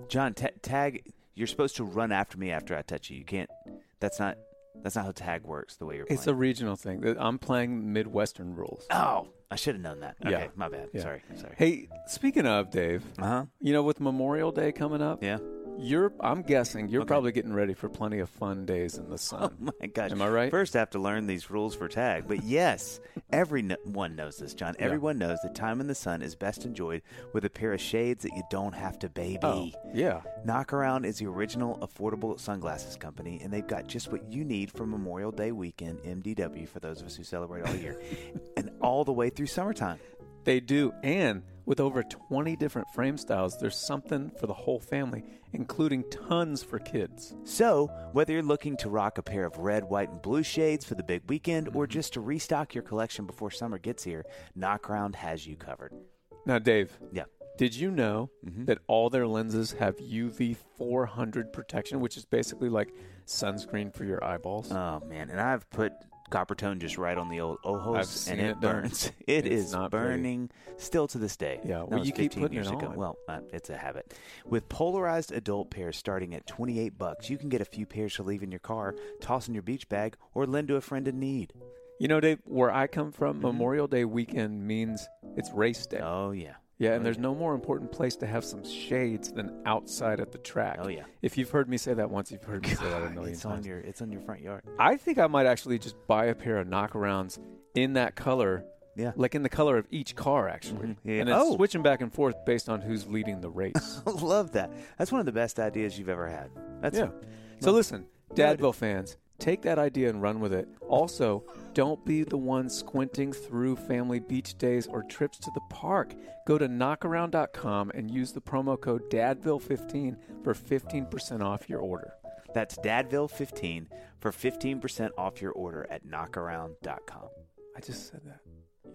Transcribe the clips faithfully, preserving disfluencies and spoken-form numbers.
John, t- tag. You're supposed to run after me after I touch you. You can't. That's not. That's not how tag works. The way you're playing. It's a regional thing. I'm playing Midwestern rules. Oh, I should have known that. Okay, Yeah. my bad. Yeah. Sorry. Sorry. Hey, speaking of Dave, Uh huh. you know, with Memorial Day coming up, Yeah. you're. I'm guessing you're Okay. probably getting ready for plenty of fun days in the Oh sun. my gosh. Am I right? First, I have to learn these rules for tag. But yes, everyone knows this, John. Everyone knows that time in the sun is best enjoyed with a pair of shades that you don't have to baby. Oh, yeah. Knockaround is the original affordable sunglasses company, and they've got just what you need for Memorial Day weekend, M D W, for those of us who celebrate all year, and all the way through summertime. They do. And with over twenty different frame styles, there's something for the whole family, including tons for kids. So, whether you're looking to rock a pair of red, white, and blue shades for the big weekend, or Mm-hmm. just to restock your collection before summer gets here, Knockaround has you covered. Now, Dave, Yeah. did you know Mhm. that all their lenses have U V four hundred protection, which is basically like sunscreen for your eyeballs? Oh, man. And I've put copper tone just right on the old ojos, I've seen and it, it done. burns. It It's is not pretty. burning still to this day. Yeah, That well, was you keep fifteen putting years it ago. on. Well, uh, it's a habit. With polarized adult pairs starting at twenty-eight bucks, you can get a few pairs to leave in your car, toss in your beach bag, or lend to a friend in need. You know, Dave, where I come from, Memorial Day weekend means it's race day. Oh, yeah. Yeah, and Oh, there's yeah. no more important place to have some shades than outside at the track. Oh, yeah. If you've heard me say that once, you've heard me say that a million It's on times. your, it's on your front yard. I think I might actually just buy a pair of knockarounds in that color, Yeah. like in the color of each car, actually. Mhm. Yeah. And then Oh. switching back and forth based on who's leading the race. I love that. That's one of the best ideas you've ever had. That's yeah. So listen, Good. Dadville fans, take that idea and run with it. Also, don't be the one squinting through family beach days or trips to the park. Go to knockaround dot com and use the promo code Dadville fifteen for fifteen percent off your order. That's Dadville fifteen for fifteen percent off your order at knockaround dot com. I just said that.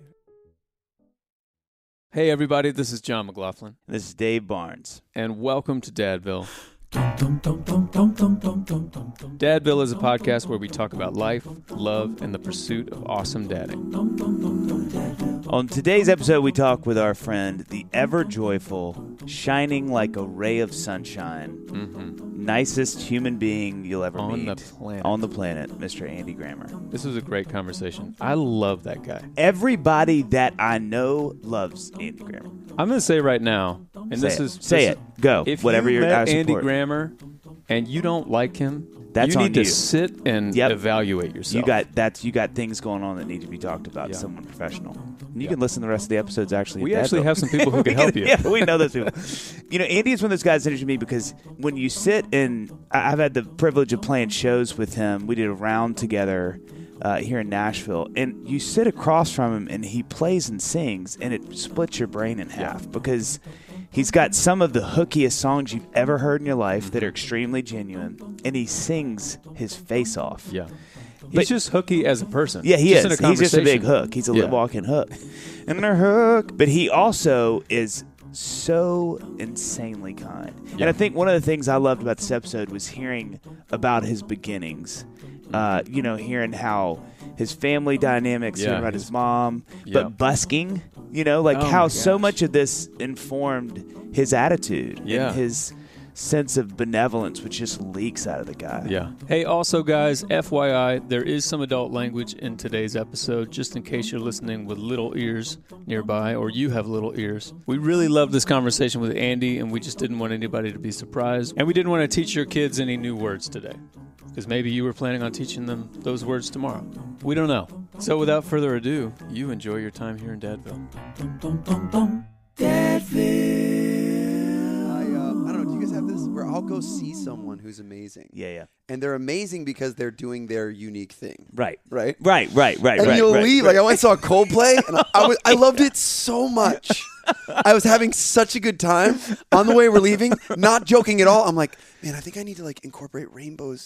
Hey, everybody, this is John McLaughlin, This is Dave Barnes. and welcome to Dadville. Dadville is a podcast where we talk about life, love, and the pursuit of awesome dadding. On today's episode, we talk with our friend, the ever-joyful, shining like a ray of sunshine, Mm-hmm. nicest human being you'll ever On meet. the planet. On the planet, Mister Andy Grammer. This was a great conversation. I love that guy. Everybody that I know loves Andy Grammer. I'm going to say right now, and Say this it. is Say this it. Go. If Whatever you you're met I Andy support. Grammer and you don't like him, That's you on need to you. sit and Yep. evaluate yourself. You got that's you got things going on that need to be talked about. Yeah. Someone professional. And you can listen to the rest of the episodes actually. We at actually Dadville. have some people who can help you. Yeah, we know those people. You know, Andy is one of those guys that interests me because when you sit and I- I've had the privilege of playing shows with him. We did a round together uh, here in Nashville, and you sit across from him and he plays and sings, and it splits your brain in half because he's got some of the hookiest songs you've ever heard in your life that are extremely genuine, and he sings his face off. Yeah. He's But- just hooky as a person. Yeah, he just in is. a He's just a big conversation. hook. He's a Yeah. walking hook. And a hook. But he also is so insanely kind. And Yeah. I think one of the things I loved about this episode was hearing about his beginnings. Uh, you know, hearing how his family dynamics, Yeah, hearing about his- his mom, Yeah. but busking, you know, like Oh how my so gosh. much of this informed his attitude Yeah. and his sense of benevolence, which just leaks out of the guy. Yeah. Hey, also, guys, F Y I, there is some adult language in today's episode, just in case you're listening with little ears nearby or you have little ears. We really loved this conversation with Andy, and we just didn't want anybody to be surprised. And we didn't want to teach your kids any new words today, because maybe you were planning on teaching them those words tomorrow. We don't know. So without further ado, you enjoy your time here in Dadville. I, uh, I don't know. Do you guys have this? Where I'll go see someone who's amazing, Yeah, yeah. and they're amazing because they're doing their unique thing, Right. right? Right, right, right, And right. you'll right, leave. right. Like I went and saw Coldplay, and I, I, was, I loved it so much. I was having such a good time. On the way we're leaving, not joking at all. I'm like, man, I think I need to like incorporate rainbows.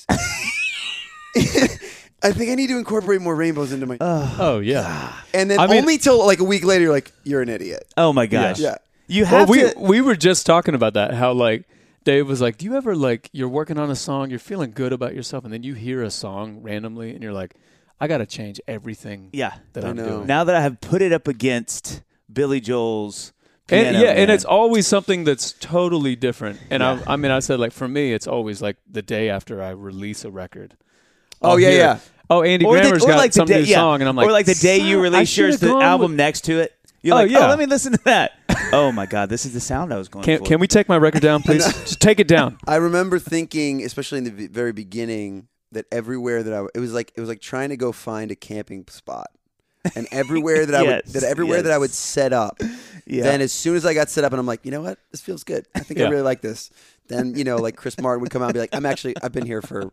I think I need to incorporate more rainbows into my. Oh, yeah. and then I mean- only till like a week later, you're like, you're an idiot. Oh my gosh. Yeah. You Well, have we to. we were just talking about that. How like Dave was like, "Do you ever like you're working on a song, you're feeling good about yourself, and then you hear a song randomly, and you're like, I got to change everything Yeah. that I I'm know. doing." Now that I have put it up against Billy Joel's Piano And, yeah, and Man. it's always something that's totally different. And Yeah. I, I mean, I said like for me, it's always like the day after I release a record. Oh, I'll yeah, hear, yeah. Oh, Andy or the, Grammer's or got like the some day, new yeah. song, and I'm like, or like the day you "Son, I release should've yours, the gone album with-" next to it. You're Oh, like, yeah. oh, let me listen to that. Oh my God, this is the sound I was going Can for. can we take my record down, please? Just take it down. I remember thinking, especially in the v- very beginning, that everywhere that I w- it was like it was like trying to go find a camping spot, and everywhere that I would Yes, that everywhere that I would yes. set up. Yeah. Then as soon as I got set up, and I'm like, you know what, this feels good. I think I Yeah. really like this. Then you know, like Chris Martin would come out and be like, I'm actually I've been here for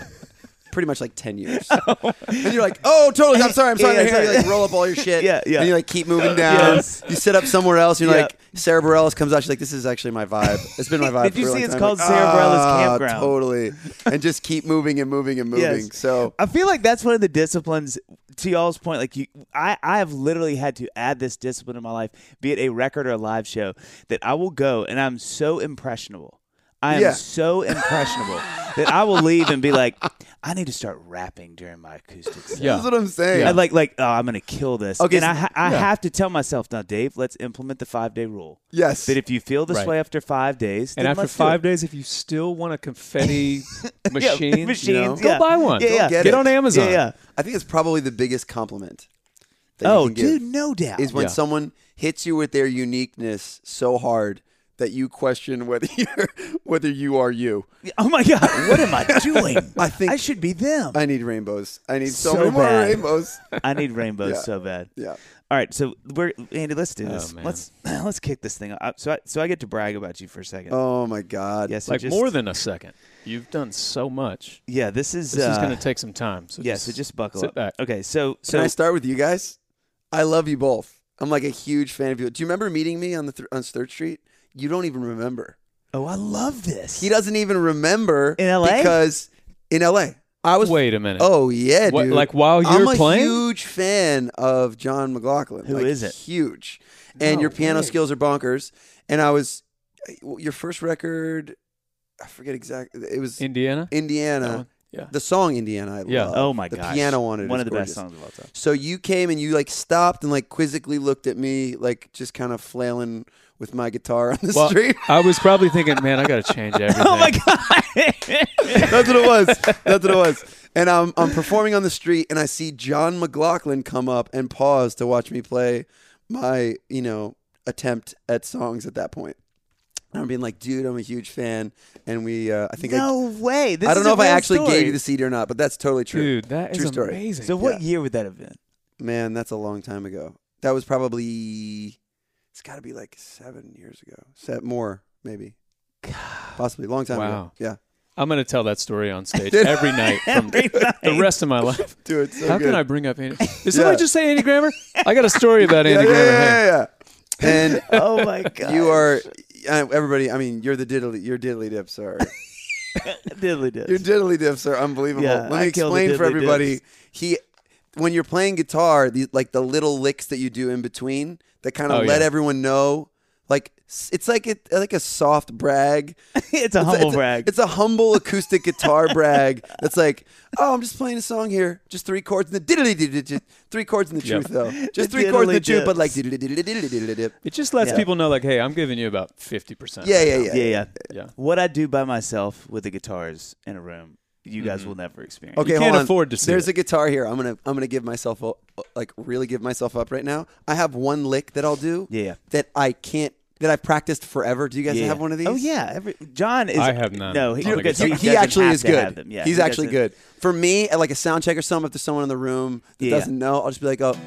pretty much like ten years. And you're like, oh, totally. I'm sorry. I'm sorry. Yeah, I'm here. sorry. You like roll up all your shit. Yeah, yeah. And you like keep moving down. Yes. You sit up somewhere else. You're Yeah. like, Sarah Bareilles comes out. She's like, this is actually my vibe. It's been my vibe. Did for you a see long it's time. called Like, Sarah Bareilles ah, Campground? Totally. And just keep moving and moving and moving. Yes. So I feel like that's one of the disciplines. To y'all's point, like you, I, I have literally had to add this discipline in my life, be it a record or a live show, that I will go and I'm so impressionable. I am Yeah. so impressionable that I will leave and be like, I need to start rapping during my acoustic set. Yeah. that's what I'm saying. I like, like, oh, I'm gonna kill this. Okay, and so- I, ha- I yeah. have to tell myself now, Dave. Let's implement the five day rule. Yes. That if you feel this Right. way after five days, And then after let's do five it. days, if you still want a confetti Yeah, machine, machines, you know, go yeah. buy one. Yeah, Go yeah. get Get it. on Amazon. Yeah, yeah. I think it's probably the biggest compliment that you Oh, can give, dude, no doubt. is when Yeah. someone hits you with their uniqueness so hard that you question whether you're whether you are you. Oh my God, what am I doing? I think I should be them. I need rainbows. I need so, So many more bad. rainbows. I need rainbows Yeah. so bad. Yeah. All right, so we're Andy. Let's do this. Oh, man. let's let's kick this thing up. So I, so I get to brag about you for a second. Oh my God. yes, so Like just, more than a second. You've done so much. yeah. This is This uh, is going to take some time. So yeah. just So just buckle sit up. back. Okay, so so Can I start with you guys? I love you both. I'm like a huge fan of you. Do you remember meeting me on the th- on Third Street? You don't even remember. oh, I love this. He doesn't even remember In L A? because in L A I was. Wait a minute. Oh yeah, What, dude. like while I'm you're a playing? huge fan of John McLaughlin. Who Who is is it? Huge. And No your piano way. skills are bonkers. And I was your first record. I forget exactly. It was Indiana? That Indiana. one? Yeah. The song Indiana. I Yeah. love. Oh my the gosh, piano on it. One is of the gorgeous. best songs of all time. So you came and you like stopped and like quizzically looked at me, like just kind of flailing with my guitar on the Well, street. I was probably thinking, man, I got to change everything. Oh my God. That's what it was. That's what it was. And I'm I'm performing on the street and I see John McLaughlin come up and pause to watch me play my, you know, attempt at songs at that point. And I'm being like, dude, I'm a huge fan. And we, uh, I think no way. This I, I don't is know a if I real actually story. gave you the C D or not, but that's totally true. Dude, that is True story. amazing. So what Yeah. year would that have been? Man, that's a long time ago. That was probably, it's got to be like seven years ago. Set more, maybe. Possibly. Long time ago. Wow. Yeah. I'm going to tell that story on stage Dude. every night from Every the night. rest of my life. Dude, so How good. can I bring up Andy? Did somebody Yeah. just say Andy Grammer? I got a story about Yeah, Andy yeah, Grammer. yeah, Hey. yeah, yeah. And Oh my God. you are, uh, everybody, I mean, you're the diddly, you're diddly dips are. diddly dips. Your diddly diffs are unbelievable. Yeah, Let I me killed the explain for diddly everybody. dips. He, when you're playing guitar, the, like the little licks that you do in between that kind of Oh, let yeah. everyone know, like s- it's like it, like a soft brag. it's a It's humble it's brag. It's a humble acoustic guitar brag. That's like, oh, I'm just playing a song here, just three chords in the diddly diddly dip. Three chords in the Yep. truth though, just The three chords in the diddly truth, but like dips. diddly diddly diddly diddly dip. It just lets Yeah. people know, like, hey, I'm giving you about fifty percent. Yeah, yeah, yeah. yeah, yeah. Yeah. What I do by myself with the guitars in a room, you guys Mhm. will never experience. Okay, You hold can't on. afford to see There's it. a guitar here. I'm gonna I'm gonna give myself a, like really give myself up right now. I have one lick that I'll do Yeah, yeah. that I can't that I've practiced forever. Do you guys yeah. have one of these? Oh yeah, every John is. I have none. No, he, I don't because think he, it's He, doesn't actually have is to good. have them. Yeah, He's he actually doesn't- good. For me, at like a sound check or something, if there's someone in the room that Yeah. doesn't know, I'll just be like, oh,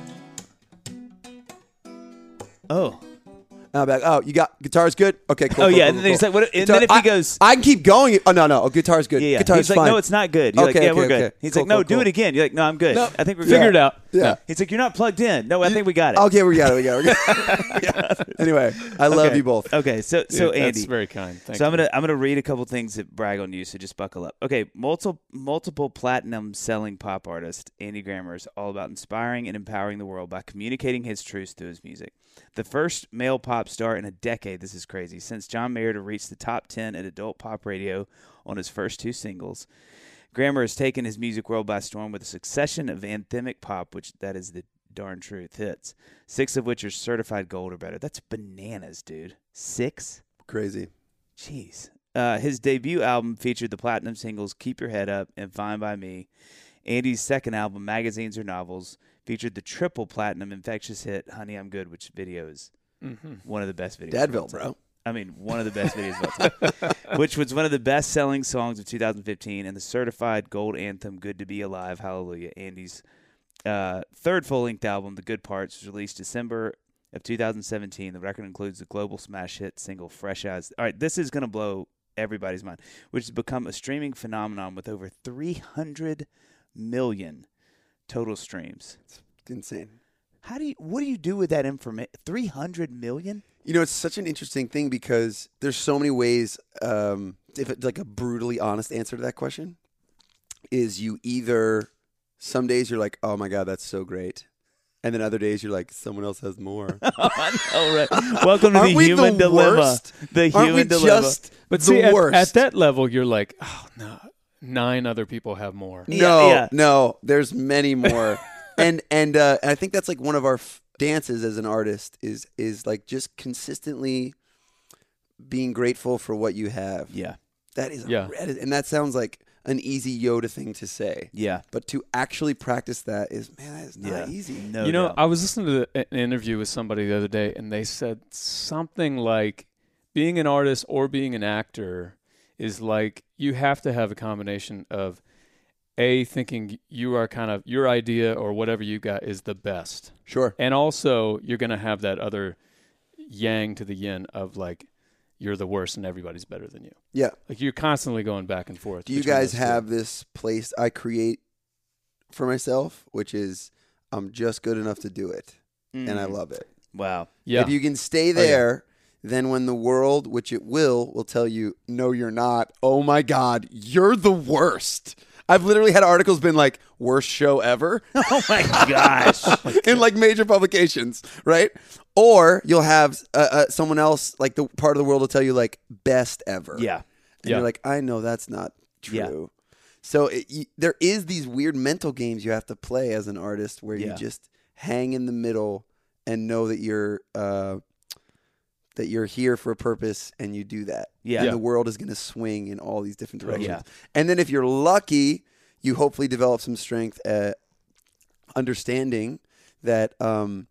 Oh, and I'll be like, oh, you got guitar's good. Okay, cool. oh cool, yeah, cool, and then cool, he's like, what? And Guitar- then if he I- goes, I can keep going. Oh no, no, oh, guitar's good. yeah, yeah. Guitar's He's like, fine. no, it's not good. You're Okay, like, yeah, okay, we're good. okay. He's Cool, like, no, cool, do cool. it again. You're like, no, I'm good. No, I think we're Figure good. it out. Yeah. He's like, you're not plugged in. No, I think we got it. Okay, we got it. We got it. We got it. Anyway, I love Okay. you both. Okay, so so Dude, Andy, that's very kind. Thank so I'm you. gonna I'm gonna read a couple things that brag on you. So just buckle up. Okay, multiple multiple platinum selling pop artist Andy Grammer is all about inspiring and empowering the world by communicating his truths through his music. The first male pop star in a decade. This is crazy. Since John Mayer to reach the top ten at adult pop radio on his first two singles, Grammer has taken his music world by storm with a succession of anthemic pop, which that is the darn truth hits, six of which are certified gold or better. That's bananas, dude. Six? Crazy. Jeez. Uh, his debut album featured the platinum singles Keep Your Head Up and Fine By Me. Andy's second album, Magazines or Novels, featured the triple platinum infectious hit Honey, I'm Good, which video is mm-hmm. one of the best videos. Dadville, bro. I mean, one of the best videos of all time, which was one of the best-selling songs of two thousand fifteen, and the certified gold anthem, Good to Be Alive, Hallelujah. Andy's uh, third full-length album, The Good Parts, was released December of two thousand seventeen. The record includes the global smash hit single, Fresh Eyes. All right, this is going to blow everybody's mind, which has become a streaming phenomenon with over three hundred million total streams. It's insane. How do you, what do you do with that information? three hundred million? You know, it's such an interesting thing because there's so many ways, um, if it's like a brutally honest answer to that question, is you either, some days you're like, oh my God, that's so great. And then other days you're like, someone else has more. I know, right? Welcome to Aren't the we human the dilemma. worst? The Aren't human we dilemma. just But the see, at, worst? at that level, you're like, oh, no, nine other people have more. No, Yeah, yeah. no, there's many more. and and uh, I think that's like one of our f- dances as an artist is is like just consistently being grateful for what you have. Yeah. That is, Yeah. a, and that sounds like an easy Yoda thing to say. Yeah. But to actually practice that is, man, that is not Yeah. easy. No you know, doubt. I was listening to the, an interview with somebody the other day, and they said something like being an artist or being an actor is like you have to have a combination of A, thinking you are kind of, your idea or whatever you got is the best. Sure. And also, you're going to have that other yang to the yin of like, you're the worst and everybody's better than you. Yeah. Like you're constantly going back and forth. Do you between guys those two. have this place I create for myself, which is I'm just good enough to do it, and I Mm. love it. Wow. Yeah. If you can stay Oh, yeah. there, then when the world, which it will, will tell you, no, you're not. Oh my God, you're the worst. I've literally had articles been like, worst show ever. Oh my gosh. in like major publications, right? Or you'll have uh, uh, someone else, like the part of the world will tell you like best ever. Yeah. And Yeah. you're like, I know that's not Yeah. true. So it, you, there is these weird mental games you have to play as an artist where Yeah. you just hang in the middle and know that you're uh, that you're here for a purpose and you do that. Yeah. And Yeah. the world is going to swing in all these different directions. Yeah. And then if you're lucky, you hopefully develop some strength at understanding that um,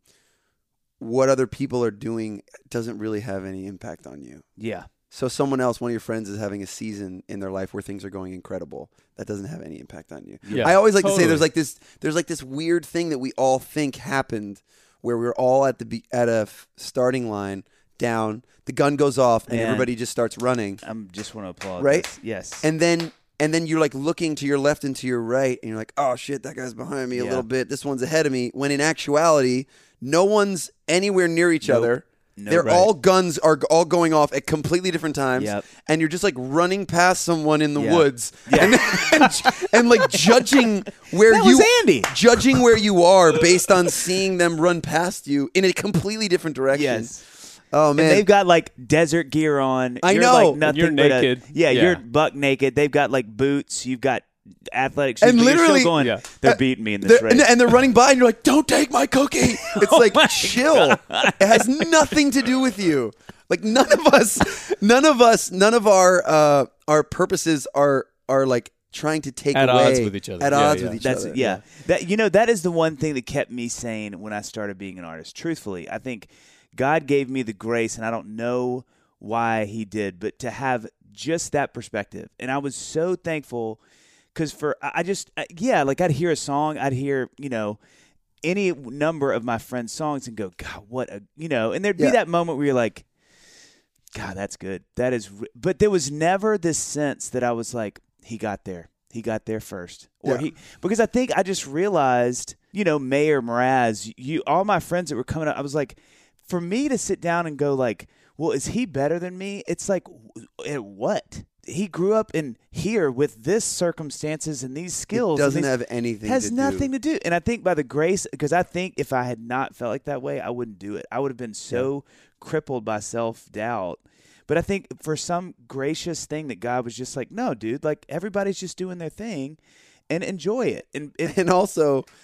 what other people are doing doesn't really have any impact on you. Yeah. So someone else, one of your friends, is having a season in their life where things are going incredible. That doesn't have any impact on you. Yeah. I always like to say Totally. there's like this there's like this weird thing that we all think happened where we're all at the be- at a f- starting line down, the gun goes off and Man. everybody just starts running. I'm just want to applaud. Right? this. Yes. And then and then you're like looking to your left and to your right and you're like, "Oh shit, that guy's behind me a Yeah. little bit. This one's ahead of me." When in actuality, no one's anywhere near each Nope. other. No, They're right. all guns are g- all going off at completely different times, Yep. and you're just like running past someone in the Yeah. woods, Yeah. and, and and like judging where That you was Andy. judging where you are based on seeing them run past you in a completely different direction. Yes. Oh And man, they've got like desert gear on. I You're know. Like And nothing you're but a- naked. yeah, Yeah. you're buck naked. They've got like boots. You've got athletic shoes. And but you're literally- still going, Yeah. they're beating me in this They're- race. and, and they're running by, and you're like, "Don't take my cookie." It's like chill. It has nothing to do with you. Like none of us, none of us, none of our uh, our purposes are are like trying to take At away odds with each other. At Yeah, odds yeah. with each That's other. yeah. That you know that is the one thing that kept me sane when I started being an artist. Truthfully, I think God gave me the grace, and I don't know why He did, but to have just that perspective, and I was so thankful because for I I just I- yeah, like I'd hear a song, I'd hear you know any number of my friends' songs, and go, God, what a you know, and there'd be Yeah. that moment where you're like, God, that's good. That is, re-. But there was never this sense that I was like, he got there. He got there first. Or Yeah. he, because I think I just realized, you know, Mayor Mraz, you, all my friends that were coming up, I was like, for me to sit down and go like, well, is he better than me? It's like, w- at what? He grew up in here with this circumstances and these skills. It and doesn't these- have anything. has to nothing do. to do. And I think by the grace, because I think if I had not felt like that way, I wouldn't do it. I would have been so crippled by self-doubt. But I think for some gracious thing that God was just like, no, dude, like everybody's just doing their thing and enjoy it. And, and And also,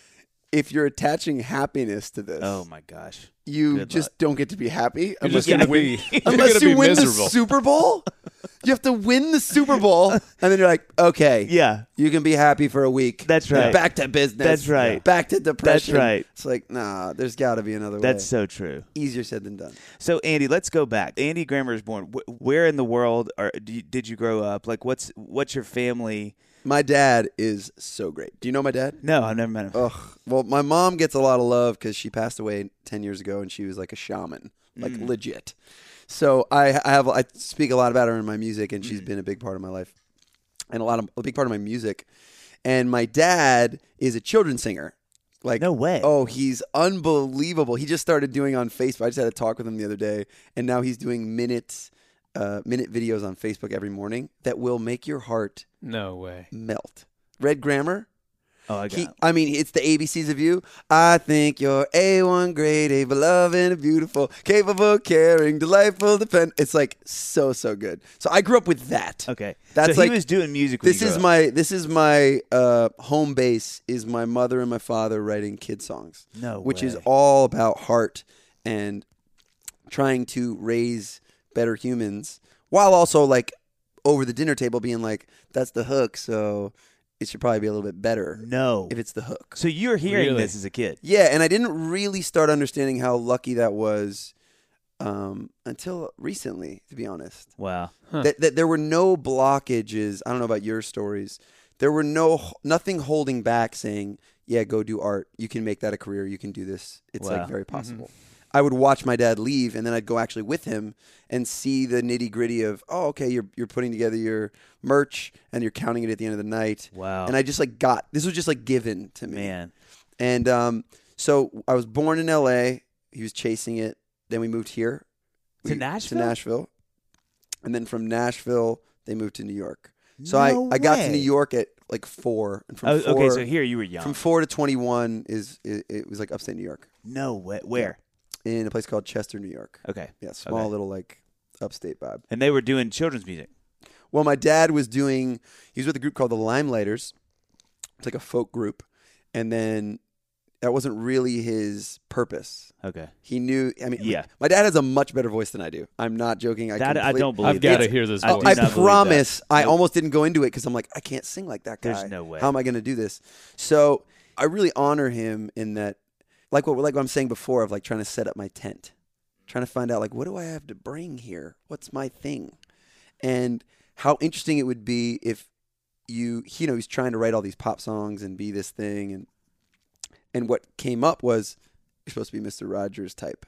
if you're attaching happiness to this, Oh my gosh. you Good just luck. don't get to be happy You're unless, just going to you, win. You're unless gonna you be win miserable. the Super Bowl. You have to win the Super Bowl, and then you're like, okay, Yeah. you can be happy for a week. That's right. Back to business. That's right. Back to depression. right. It's like, nah, there's got to be another That's way. so true. Easier said than done. So Andy, let's go back. Andy Grammer is born. Wh- Where in the world are, do you, did you grow up? Like, what's what's your family? My dad is so great. Do you know my dad? No, I've never met him. Ugh. Well, my mom gets a lot of love because she passed away ten years ago, and she was like a shaman, like Mm. legit. So I, I have I speak a lot about her in my music, and she's been a big part of my life, and a lot of a big part of my music. And my dad is a children's singer. Like, No way. Oh, he's unbelievable. He just started doing on Facebook. I just had a talk with him the other day, and now he's doing minutes, uh, minute videos on Facebook every morning that will make your heart No way. melt. Red Grammar. Oh, I got He, it. I mean, it's the A B Cs of you. I think you're A one grade, A beloved and beautiful, capable, caring, delightful, depend. It's like so, so good. So I grew up with that. Okay. That's so like- he was doing music when This you grew is up. my this is my uh, home base. Is my mother and my father writing kid songs, No which is way. all about heart and trying to raise better humans, while also like over the dinner table being like, "That's the hook," so it should probably be a little bit better No. if it's the hook. So you're hearing Really? this as a kid. Yeah, and I didn't really start understanding how lucky that was um, until recently, to be honest. Wow. Huh. That, that there were no blockages. I don't know about your stories. There were no nothing holding back saying, yeah, go do art. You can make that a career. You can do this. It's Wow. like very possible. I would watch my dad leave, and then I'd go actually with him and see the nitty gritty of, oh, okay, you're you're putting together your merch and you're counting it at the end of the night. Wow. And I just like got this was just like given to me. Man. And um, so I was born in L A. He was chasing it. Then we moved here To We- Nashville? To Nashville, and then from Nashville they moved to New York. So No I, I got to way. New York at like four, and from Oh, four okay, so here you were young. from four to twenty one is it, it was like upstate New York No way. Where? in a place called Chester, New York. Okay. Yeah, small Okay. little like upstate vibe. And they were doing children's music. Well, my dad was doing. He was with a group called the Limelighters. It's like a folk group, and then that wasn't really his purpose. Okay. He knew. I mean, Yeah. my dad has a much better voice than I do. I'm not joking. I That I complete- don't believe. I've got to that. hear this I voice. do I not believe that. promise. I Nope. almost didn't go into it because I'm like, I can't sing like that guy. There's no way. How am I going to do this? So I really honor him in that, like what like what I'm saying before of like trying to set up my tent, trying to find out like what do I have to bring here? What's my thing? And how interesting it would be if you you know he's trying to write all these pop songs and be this thing, and and what came up was you're supposed to be Mister Rogers type.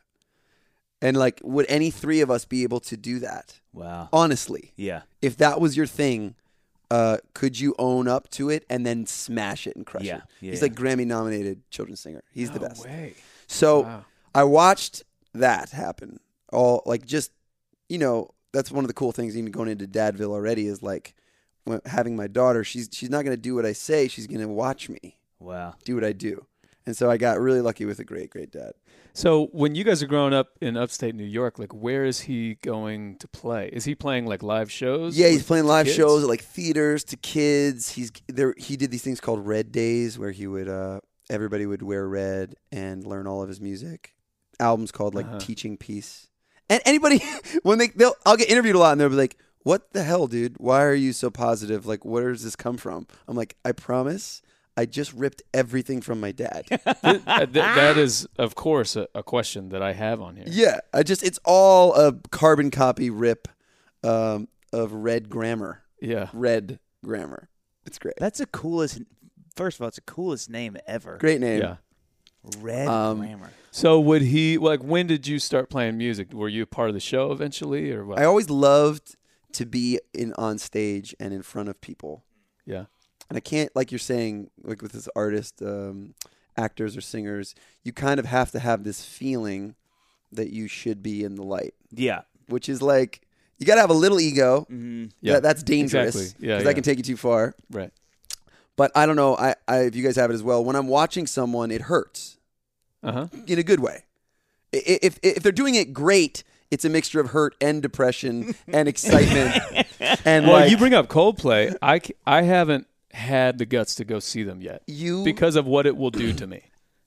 And like, would any three of us be able to do that? Wow. Honestly, Yeah. if that was your thing, uh, could you own up to it and then smash it and crush Yeah, it? yeah, He's yeah. like Grammy nominated children's singer. He's the No best. way. So Wow. I watched that happen. All like just, you know, that's one of the cool things even going into Dadville already is like when, having my daughter, she's she's not going to do what I say. She's going to watch me Wow. do what I do. And so I got really lucky with a great, great dad. So when you guys are growing up in upstate New York, like where is he going to play? Is he playing like live shows? Yeah, he's with playing live kids? shows at like theaters to kids. He's there. He did these things called Red Days, where he would uh, everybody would wear red and learn all of his music. Albums called like Uh-huh. Teaching Peace. And anybody when they they'll I'll get interviewed a lot, and they'll be like, "What the hell, dude? Why are you so positive? Like, where does this come from?" I'm like, "I promise." I just ripped everything from my dad. Th- uh, th- that is, of course, a, a question that I have on here. Yeah, I just it's all a carbon copy rip um, of Red Grammar. Yeah. Red Grammar. It's great. That's the coolest. First of all, it's the coolest name ever. Great name. Yeah. Red Um, Grammar. So would he like? When did you start playing music? Were you part of the show eventually, or what? I always loved to be in on stage and in front of people. yeah. And I can't, like you're saying, like with this artist, um, actors or singers, you kind of have to have this feeling that you should be in the light, Yeah. which is like you got to have a little ego. Mm-hmm. Yeah. That, that's dangerous Exactly. Yeah, that yeah. can take you too far. Right. But I don't know. I, I if you guys have it as well. When I'm watching someone, it hurts Uh huh. in a good way. I- If if they're doing it great, it's a mixture of hurt and depression and excitement. And Well, like, you bring up Coldplay. I, c- I haven't had the guts to go see them yet you because of what it will do to me.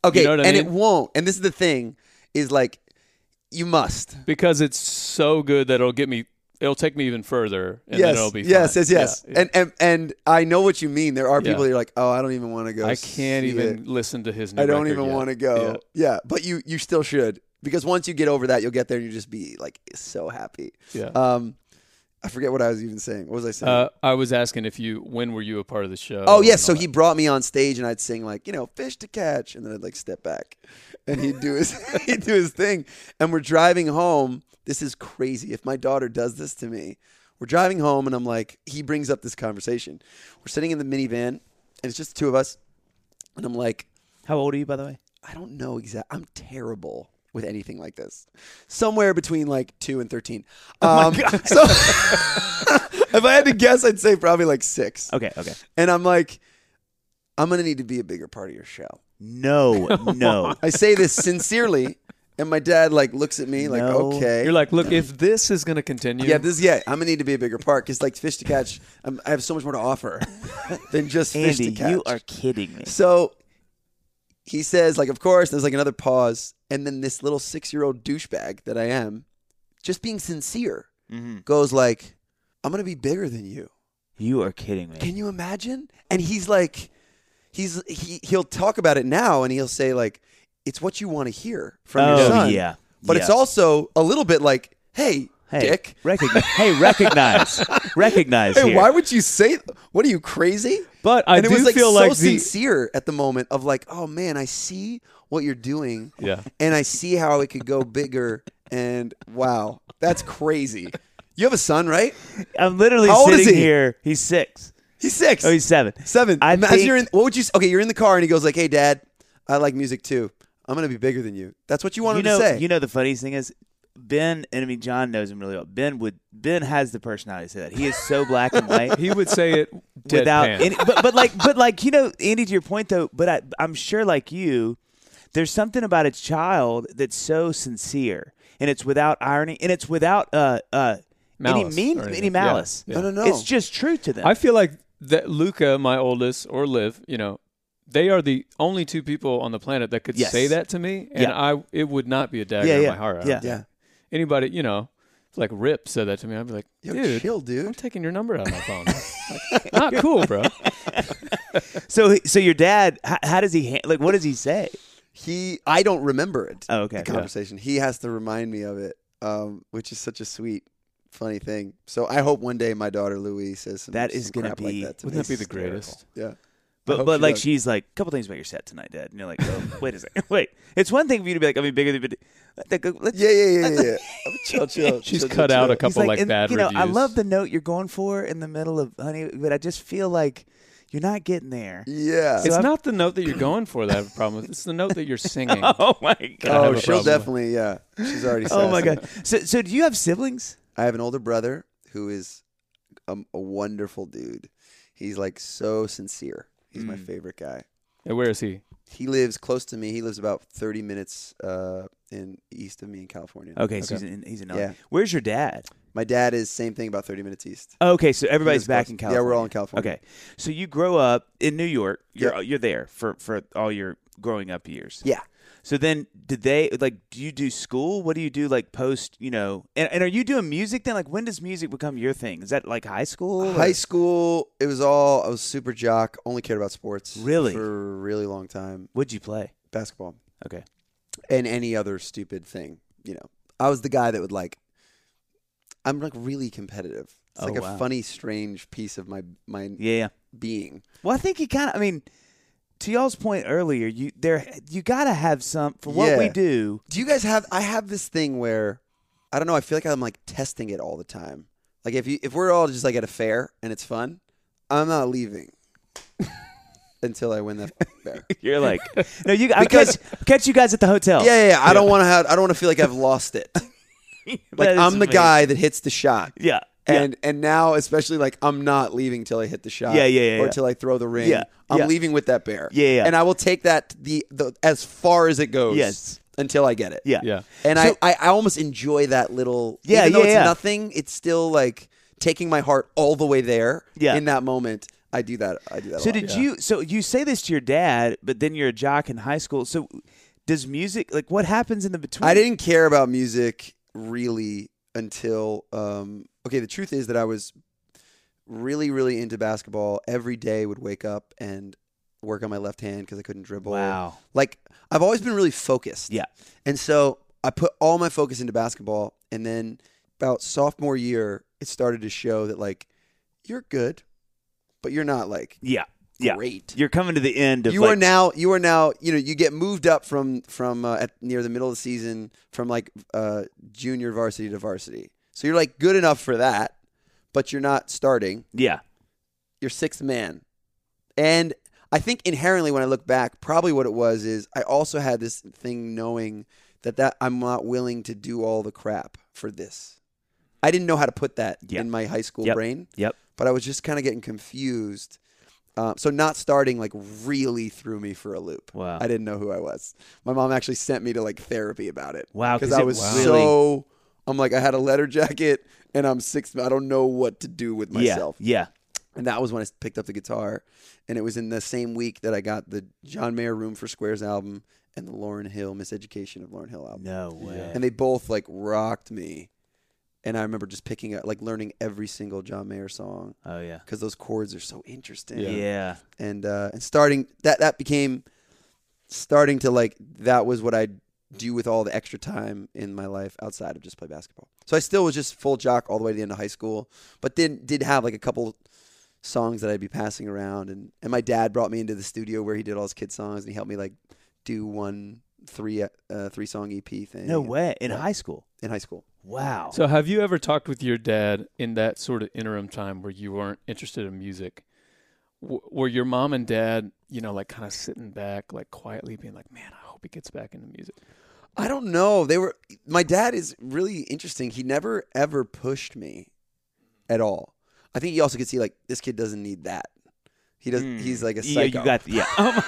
Okay, You know what I and mean? it won't. And this is the thing, is like, you must. Because it's so good that it'll get me. It'll take me even further, and yes, then it'll be yes, fine. yes, yes, Yeah, yeah. And, and and I know what you mean. There are people Yeah. that you're like, oh, I don't even want to go. I can't see even it. listen to his new I don't record even yet. want to go. Yeah. but you you still should, because once you get over that, you'll get there and you'll just be like so happy. Yeah. Um, I forget what I was even saying. What was I saying? Uh, I was asking if you, when were you a part of the show? oh yes, and so all he brought me on stage and I'd sing like, you know, fish to catch, and then I'd like step back, and he'd do his he'd do his thing. And we're driving home. This is crazy. If my daughter does this to me, we're driving home and I'm like, he brings up this conversation. We're sitting in the minivan and it's just the two of us, and I'm like, How old are you, by the way? I don't know exactly. I'm terrible with anything like this. Somewhere between like two and thirteen. Oh Um, so if I had to guess, I'd say probably like six. Okay, okay. And I'm like, I'm going to need to be a bigger part of your show. No, no. I say this sincerely, and my dad like looks at me like, No. okay. You're like, look, if this is going to continue, yeah, this yeah, I'm gonna need to be a bigger part, because like fish to catch, I'm, I have so much more to offer than just fish Andy, to catch. you are kidding me. So he says, like, of course. There's like another pause, and then this little six-year-old douchebag that I am, just being sincere, Mm-hmm. goes like, "I'm gonna be bigger than you." You are kidding me. Can you imagine? And he's like, he's he he'll talk about it now, and he'll say like, "It's what you want to hear from oh your son." yeah, But yeah. it's also a little bit like, "Hey, hey, Dick." Recognize. hey, recognize. recognize. Hey, here. why would you say? What are you, crazy? But I and it do was like feel so like the sincere at the moment of like, oh man, I see what you're doing, yeah. and I see how it could go bigger. And wow, that's crazy. You have a son, right? I'm literally How old is sitting he? here. He's six. He's six. Oh, he's seven. seven. I As think- you're in, what would you? Okay, you're in the car, and he goes like, "Hey, Dad, I like music too. I'm gonna be bigger than you." That's what you want you him know, to say. you know the funniest thing is, Ben, and I mean John knows him really well. Ben would Ben has the personality to say that. He is so black and white. He would say it without deadpan. any, but but like but like you know, Andy, to your point though, but I, I'm sure like you, there's something about a child that's so sincere, and it's without irony, and it's without uh uh any Malice mean or anything. any malice. Yeah, no, no, no. It's just true to them. I feel like that Luca, my oldest, or Liv, you know, they are the only two people on the planet that could Yes. say that to me, and Yeah. I it would not be a dagger Yeah, in yeah, my heart. I don't yeah. think. yeah. Anybody, you know, if like Rip said that to me, I'd be like, Yo, dude, chill, I'm dude. taking your number out of my phone. Like, not cool, bro. so so your dad, how, how does he ha- like? What does he say? He, I don't remember it. Oh, okay. The conversation. He has to remind me of it, um, which is such a sweet, funny thing. So I hope one day my daughter Louise says some, That is some gonna crap be- like that to me. Wouldn't that be the greatest? Yeah. I But hope but she like does. she's like, a couple things about your set tonight, Dad. And you're like, oh, wait a second, wait. It's one thing for you to be like, I mean, bigger than. Let's, Yeah, yeah, yeah, yeah. yeah. chill, chill. She's chill, cut chill, out chill. a couple He's like, and, bad you know, reviews. I love the note you're going for in the middle of Honey, but I just feel like you're not getting there. Yeah. It's So not the note that you're going for that I have a problem with. It's the note that you're singing. Oh my I god. have oh, a she'll problem. definitely, yeah. She's already said Oh my it. god. So so do you have siblings? I have an older brother who is a, a wonderful dude. He's like so sincere. He's my Mm. favorite guy. And where is he? He lives close to me. He lives about thirty minutes uh, in east of me in California. Okay, so Okay. he's in, he's in L A. Yeah. Where's your dad? My dad is same thing, about thirty minutes east. Okay, so He everybody's lives back close. in California. Yeah, we're all in California. Okay, so you grow up in New York. You're Yep. you're there for, for all your growing up years. Yeah. So then, did they like? Do you do school? What do you do like post? You know, and, and are you doing music then? Like, when does music become your thing? Is that like high school? or- High school, it was all, I was super jock, only cared about sports. Really? For a really long time. What'd you play? Basketball. Okay. And any other stupid thing, you know. I was the guy that would like, I'm like really competitive. It's Oh, like a wow. funny, strange piece of my, my Yeah. yeah. being. Well, I think you kind of. I mean, to y'all's point earlier, you there you got to have some for what Yeah. we do. Do you guys have, I have this thing where, I don't know, I feel like I'm like testing it all the time. Like if you, if we're all just like at a fair and it's fun, I'm not leaving until I win that fair. You're like, no, you. I Because- catch, catch you guys at the hotel. Yeah, yeah, yeah. I don't want to have, I don't want to feel like I've lost it. That Like is I'm the amazing. guy that hits the shot. Yeah. And and now especially like I'm not leaving till I hit the shot. Yeah, yeah, yeah, Or yeah. till I throw the ring. Yeah, I'm yeah. leaving with that bear. Yeah, yeah. And I will take that the, the as far as it goes. Yes. Until I get it. Yeah. Yeah. And So- I, I, I almost enjoy that little. Yeah, even though yeah, it's yeah. nothing, it's still like taking my heart all the way there. Yeah. In that moment, I do that. I do that. So a lot. did Yeah. you? So you say this to your dad, but then you're a jock in high school. So does music like what happens in the between? I didn't care about music really until um, okay. The truth is that I was really, really into basketball. Every day would wake up and work on my left hand because I couldn't dribble. Wow. Like I've always been really focused. Yeah. And so I put all my focus into basketball, and then about sophomore year, it started to show that like you're good, but you're not like Yeah. Yeah. great. You're coming to the end of You like, are now. You are now. You know. You get moved up from from uh, at near the middle of the season from like uh, junior varsity to varsity. So you're like good enough for that, but you're not starting. Yeah. You're sixth man, and I think inherently when I look back, probably what it was is I also had this thing knowing that that I'm not willing to do all the crap for this. I didn't know how to put that Yep. in my high school Yep. brain, Yep. but I was just kind of getting confused. Uh, so not starting like really threw me for a loop. Wow. I didn't know who I was. My mom actually sent me to like therapy about it. Wow, 'cause because I it was wow. so. I'm like I had a letter jacket and I'm six. I don't know what to do with myself. Yeah. And that was when I picked up the guitar, and it was in the same week that I got the John Mayer Room for Squares album and the Lauryn Hill Miseducation of Lauryn Hill album. No way. And they both like rocked me. And I remember just picking up, like learning every single John Mayer song Oh yeah. because those chords are so interesting. Yeah. Yeah. And uh, and starting that that became starting to like that was what I do with all the extra time in my life outside of just play basketball. So I still was just full jock all the way to the end of high school, but then did have like a couple songs that I'd be passing around, and, and my dad brought me into the studio where he did all his kid songs, and he helped me like do one three uh, three song E P thing. No way. In Yeah. high school. In high school. Wow. So have you ever talked with your dad in that sort of interim time where you weren't interested in music? W- were your mom and dad, you know, like kind of sitting back, like quietly being like, man, I hope he gets back into music? I don't know. They were. My dad is really interesting. He never ever pushed me at all. I think he also could see like this kid doesn't need that. He does. Mm. He's like a Yeah, psycho. you got yeah. Oh my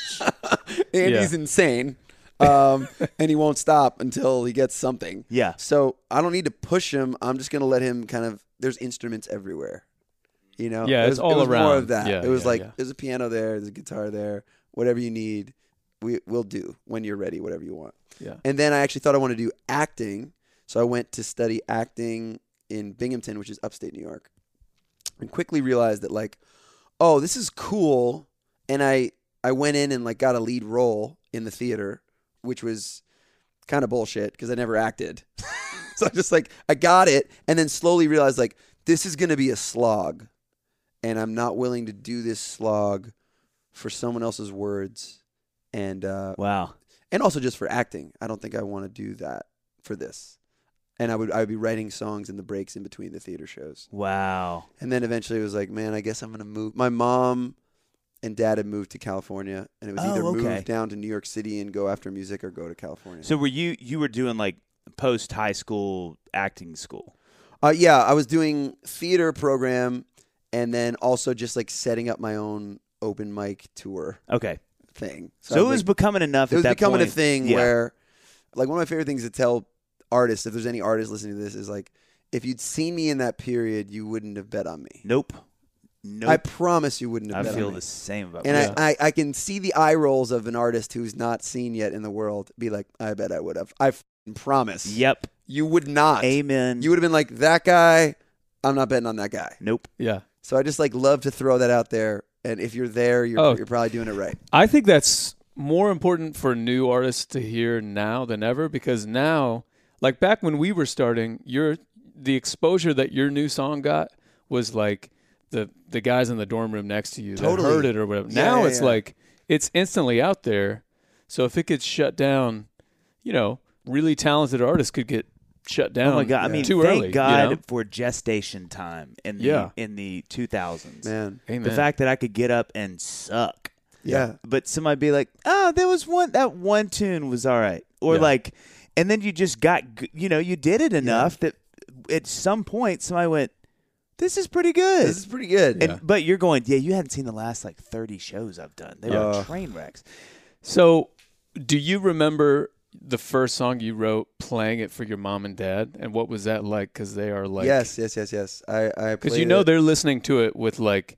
gosh. Andy's Yeah. insane, um, and he won't stop until he gets something. Yeah. So I don't need to push him. I'm just gonna let him kind of. There's instruments everywhere. You know. Yeah, it it's was, all it was More around. of that. Yeah, it was yeah, like yeah. there's a piano there, there's a guitar there, whatever you need, we we'll do when you're ready, whatever you want. Yeah. And then I actually thought I wanted to do acting, so I went to study acting in Binghamton, which is upstate New York, and quickly realized that like, oh, this is cool. And I I went in and like got a lead role in the theater, which was kind of bullshit because I never acted. So I just like I got it, and then slowly realized like this is gonna be a slog, and I'm not willing to do this slog for someone else's words, and uh, Wow. and also just for acting. I don't think I want to do that for this. And I would I would be writing songs in the breaks in between the theater shows. Wow. And then eventually it was like, man, I guess I'm going to move. My mom and dad had moved to California, and it was Oh, either okay. move down to New York City and go after music or go to California. So were you you were doing like post high school acting school? uh, yeah, I was doing theater program and then also just like setting up my own open mic tour Okay. thing. So, I it was like, becoming enough it at was that becoming point. a thing Yeah. where like one of my favorite things to tell artists, if there's any artists listening to this, is like if you'd seen me in that period, you wouldn't have bet on me. Nope. Nope. I promise you wouldn't have I bet feel on me. the same about And me. I, I, I can see the eye rolls of an artist who's not seen yet in the world be like, I bet I would have. I f***ing promise. Yep. You would not. Amen. You would have been like, that guy, I'm not betting on that guy. Nope. Yeah. So I just like love to throw that out there. And if you're there, you're, Oh. you're probably doing it right. I think that's more important for new artists to hear now than ever, because now, like back when we were starting, your the exposure that your new song got was like the the guys in the dorm room next to you Totally. that heard it or whatever. Yeah, now yeah, it's yeah. like it's instantly out there. So if it gets shut down, you know, really talented artists could get shut down. Oh my god! I Yeah. mean, too thank early. God you know? for gestation time in the Yeah. in the two thousands. Man. Amen. The fact that I could get up and suck, Yeah. but somebody be like, "Oh, there was one that one tune was all right," or Yeah. like, and then you just got, g- you know, you did it enough that at some point somebody went, "This is pretty good." This is pretty good. Yeah. And, but you're going, yeah, you hadn't seen the last like thirty shows I've done. They Yeah. were train wrecks. So, do you remember the first song you wrote, playing it for your mom and dad, and what was that like? Because they are like, yes, yes, yes, yes. I, I because played you know it. they're listening to it with like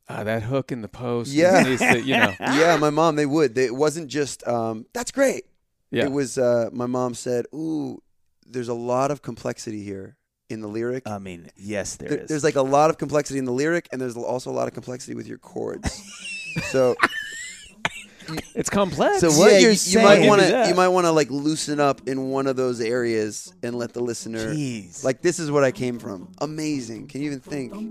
Ah, that hook in the post. Yeah. Needs to, you know. Yeah, my mom, they would. They, it wasn't just, um, that's great. Yeah. It was, uh, my mom said, ooh, there's a lot of complexity here in the lyric. I mean, yes, there There- is. There's like a lot of complexity in the lyric, and there's also a lot of complexity with your chords. So, It's complex. So what yeah, you're you, you saying- might want Do that. to, you might want to like loosen up in one of those areas and let the listener, Jeez. like, this is what I came from. Amazing. Can you even think?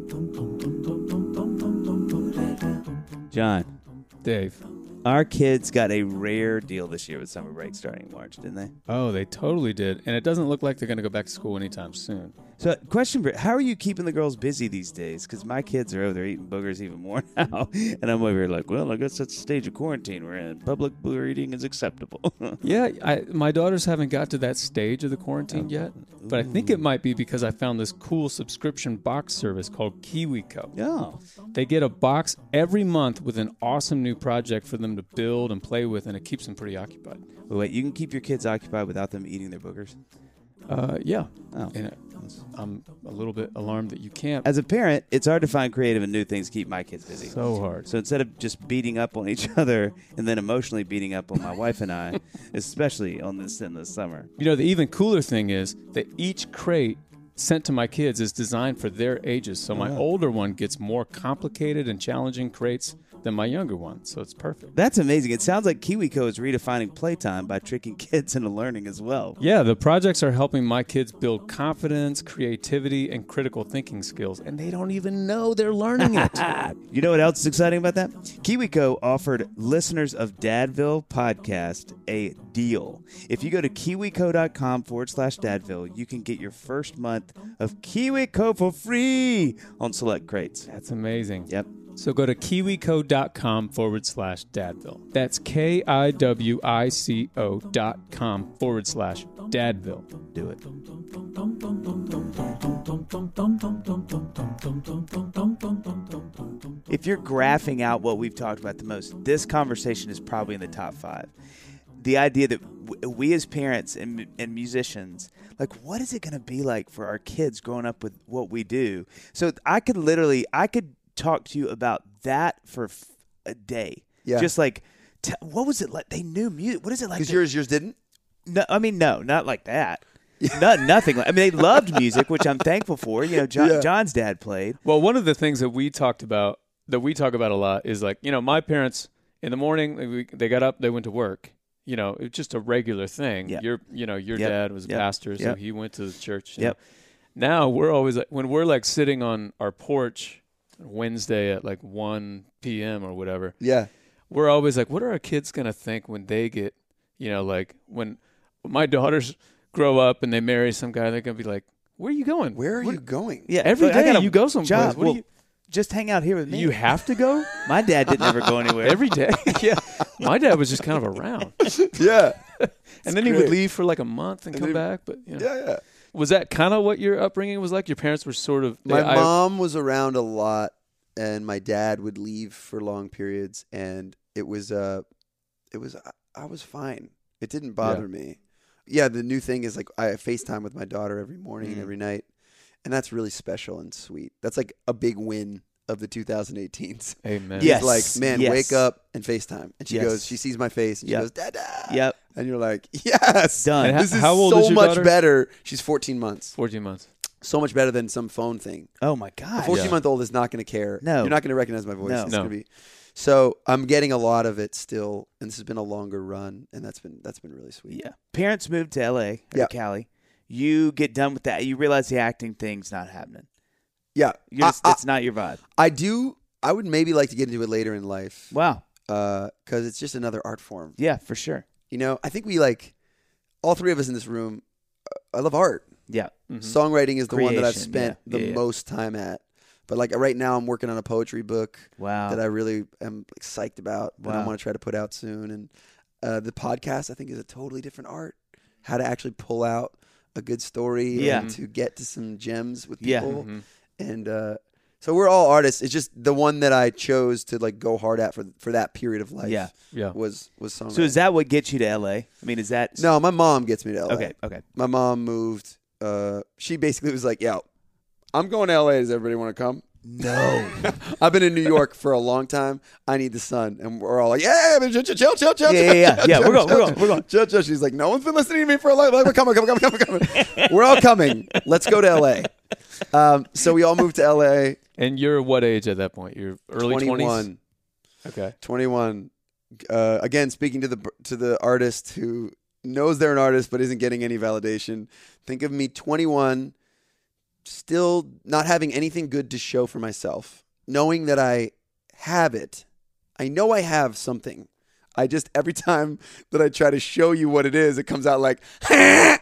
John, Dave. our kids got a rare deal this year with summer break starting in March, didn't they? Oh, they totally did. And it doesn't look like they're going to go back to school anytime soon. So, question: for- How are you keeping the girls busy these days? Because my kids are over there eating boogers even more now, and I'm over here like, well, I guess that's the stage of quarantine we're in. Public booger eating is acceptable. Yeah, I, my daughters haven't got to that stage of the quarantine yet, but I think it might be because I found this cool subscription box service called KiwiCo. Oh, They get a box every month with an awesome new project for them to build and play with, and it keeps them pretty occupied. wait, wait, you can keep your kids occupied without them eating their boogers. Uh, yeah. Oh. And I'm a little bit alarmed that you can't. As a parent, it's hard to find creative and new things to keep my kids busy. So hard. So instead of just beating up on each other and then emotionally beating up on my wife and I, especially on this in the summer. You know, the even cooler thing is that each crate sent to my kids is designed for their ages. So my Oh. older one gets more complicated and challenging crates than my younger one. So it's perfect. That's amazing. It sounds like KiwiCo is redefining playtime by tricking kids into learning as well. Yeah, the projects are helping my kids build confidence, creativity, and critical thinking skills, and they don't even know they're learning it. You know what else is exciting about that? KiwiCo offered listeners of Dadville podcast a deal. If you go to kiwico.com forward slash Dadville, you can get your first month of KiwiCo for free on select crates. That's amazing. Yep. So go to kiwico.com forward slash Dadville. That's K I W I C O dot com forward slash Dadville. Do it. If you're graphing out what we've talked about the most, this conversation is probably in the top five. The idea that w- we as parents and, and musicians, like, what is it going to be like for our kids growing up with what we do? So I could literally, I could talk to you about that for f- a day. Yeah. Just like, t- what was it like? They knew music. What is it like? Because to- yours, yours didn't? No, I mean, no, not like that. Not nothing. Like, I mean, they loved music, which I'm thankful for. You know, John, Yeah. John's dad played. Well, one of the things that we talked about, that we talk about a lot is like, you know, my parents in the morning, we, they got up, they went to work. You know, it was just a regular thing. Yeah. Your, you know, your Yep. dad was a Yep. pastor, so Yep. he went to the church. you Yep. know. Now we're always like, when we're like sitting on our porch Wednesday at like one p.m. or whatever, Yeah. we're always like, what are our kids going to think when they get, you know, like when my daughters grow up and they marry some guy, they're going to be like, where are you going? Where are What- you going? Yeah, Every but I day got a you go someplace. job. What do Well, you- just hang out here with me. You have to go My dad didn't ever go anywhere. every day. Yeah. My dad was just kind of around. Yeah. And then he great. would leave for like a month and, And come then- back. But you know. Yeah, yeah. Was that kind of what your upbringing was like? Your parents were sort of My I- mom was around a lot, and my dad would leave for long periods, and it was uh, it was I, I was fine. It didn't bother me. Yeah, the new thing is like I FaceTime with my daughter every morning Mm. and every night, and that's really special and sweet. That's like a big win of the twenty eighteens. Amen. Yes. It's like, man, yes. wake up and FaceTime, and she Yes. goes, she sees my face, and she Yep. goes, Dada. Yep, And you're like, yes, done. And this is How old so is your much daughter? better. She's fourteen months. fourteen months. So much better than some phone thing. oh my A gosh. fourteen month old is not going to care. No. You're not going to recognize my voice. No. It's No. going to be. So I'm getting a lot of it still, and this has been a longer run, and that's been that's been really sweet. Yeah. Parents moved to L A or Yeah. Cali. You get done with that. You realize the acting thing's not happening. Yeah, You're just, I, it's not your vibe. I, I do. I would maybe like to get into it later in life, Wow. because it's just another art form. Yeah, for sure. You know, I think we like all three of us in this room. uh, I love art. Yeah. Mhm. Songwriting is the one that I've Creation, spent yeah. the Yeah, yeah. most time at. But like right now, I'm working on a poetry book Wow. that I really am like, psyched about, and I Wow. want to try to put out soon. And uh, the podcast, I think, is a totally different art. How to actually pull out a good story, Yeah. and to get to some gems with Yeah. people. Mhm. And uh, so we're all artists. It's just the one that I chose to like go hard at for for that period of life. Yeah. Yeah. was was songwriting. So is that what gets you to L A? I mean, is that No, my mom gets me to L A. Okay. Okay. My mom moved. Uh, she basically was like, "Yo, I'm going to L A. Does everybody want to come?" No. I've been in New York for a long time. I need the sun. And we're all like, yeah, chill, chill, chill, chill, chill. Yeah, yeah, yeah. chill, Yeah, chill, we're going, chill, we're going, we're going. Chill, chill. She's like, no one's been listening to me for a long time. We're coming, coming, coming, coming, coming. We're all coming. Let's go to L A. Um, so we all moved to L A. And you're what age at that point? You're early twenties? twenty-one. Okay. twenty-one. Uh, again, speaking to the to the artist who knows they're an artist but isn't getting any validation. Think of me twenty-one, still not having anything good to show for myself, knowing that I have it. I know I have something. I just, every time that I try to show you what it is, it comes out like, right?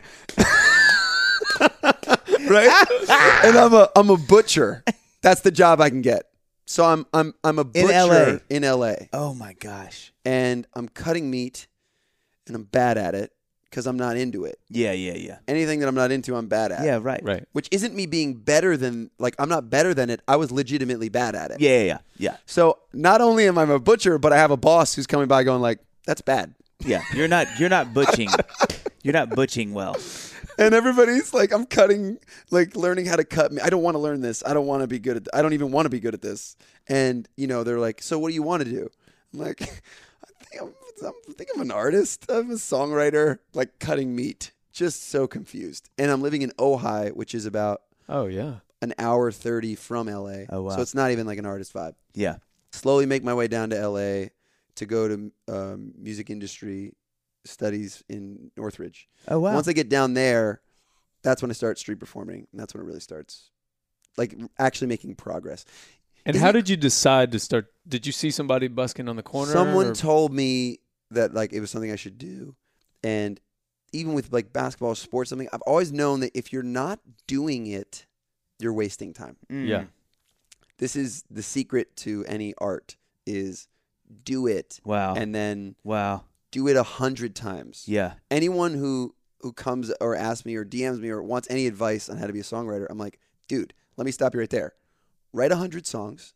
And I'm a I'm a butcher. That's the job I can get. So I'm I'm I'm a butcher In L A. in L A. Oh my gosh. And I'm cutting meat, and I'm bad at it because I'm not into it. Yeah, yeah, yeah. Anything that I'm not into, I'm bad at. Yeah, right. Right. Which isn't me being better than, like, I'm not better than it. I was legitimately bad at it. Yeah, yeah, yeah. Yeah. So not only am I a butcher, but I have a boss who's coming by going like, that's bad. Yeah. You're not you're not butching. You're not butching well. And everybody's like, I'm cutting, like learning how to cut me. I don't want to learn this. I don't want to be good at I don't even want to be good at this. And, you know, they're like, so what do you want to do? I'm like, I think I'm, I think I'm an artist. I'm a songwriter, like cutting meat. Just so confused. And I'm living in Ojai, which is about Oh, yeah. an hour thirty from L A. Oh, wow. So it's not even like an artist vibe. Yeah. Slowly make my way down to L A to go to um, music industry studies in Northridge. Oh wow. Once I get down there, that's when I start street performing, and that's when it really starts, like actually making progress. And Isn't how it- did you decide to start? Did you see somebody busking on the corner? Someone or- told me that like it was something I should do, and even with like basketball, sports, something I've always known that if you're not doing it, you're wasting time. Mm. Yeah. This is the secret to any art: is do it, Wow. and then wow. do it a hundred times. Yeah. Anyone who who comes or asks me or D Ms me or wants any advice on how to be a songwriter, I'm like, dude, let me stop you right there. Write a hundred songs,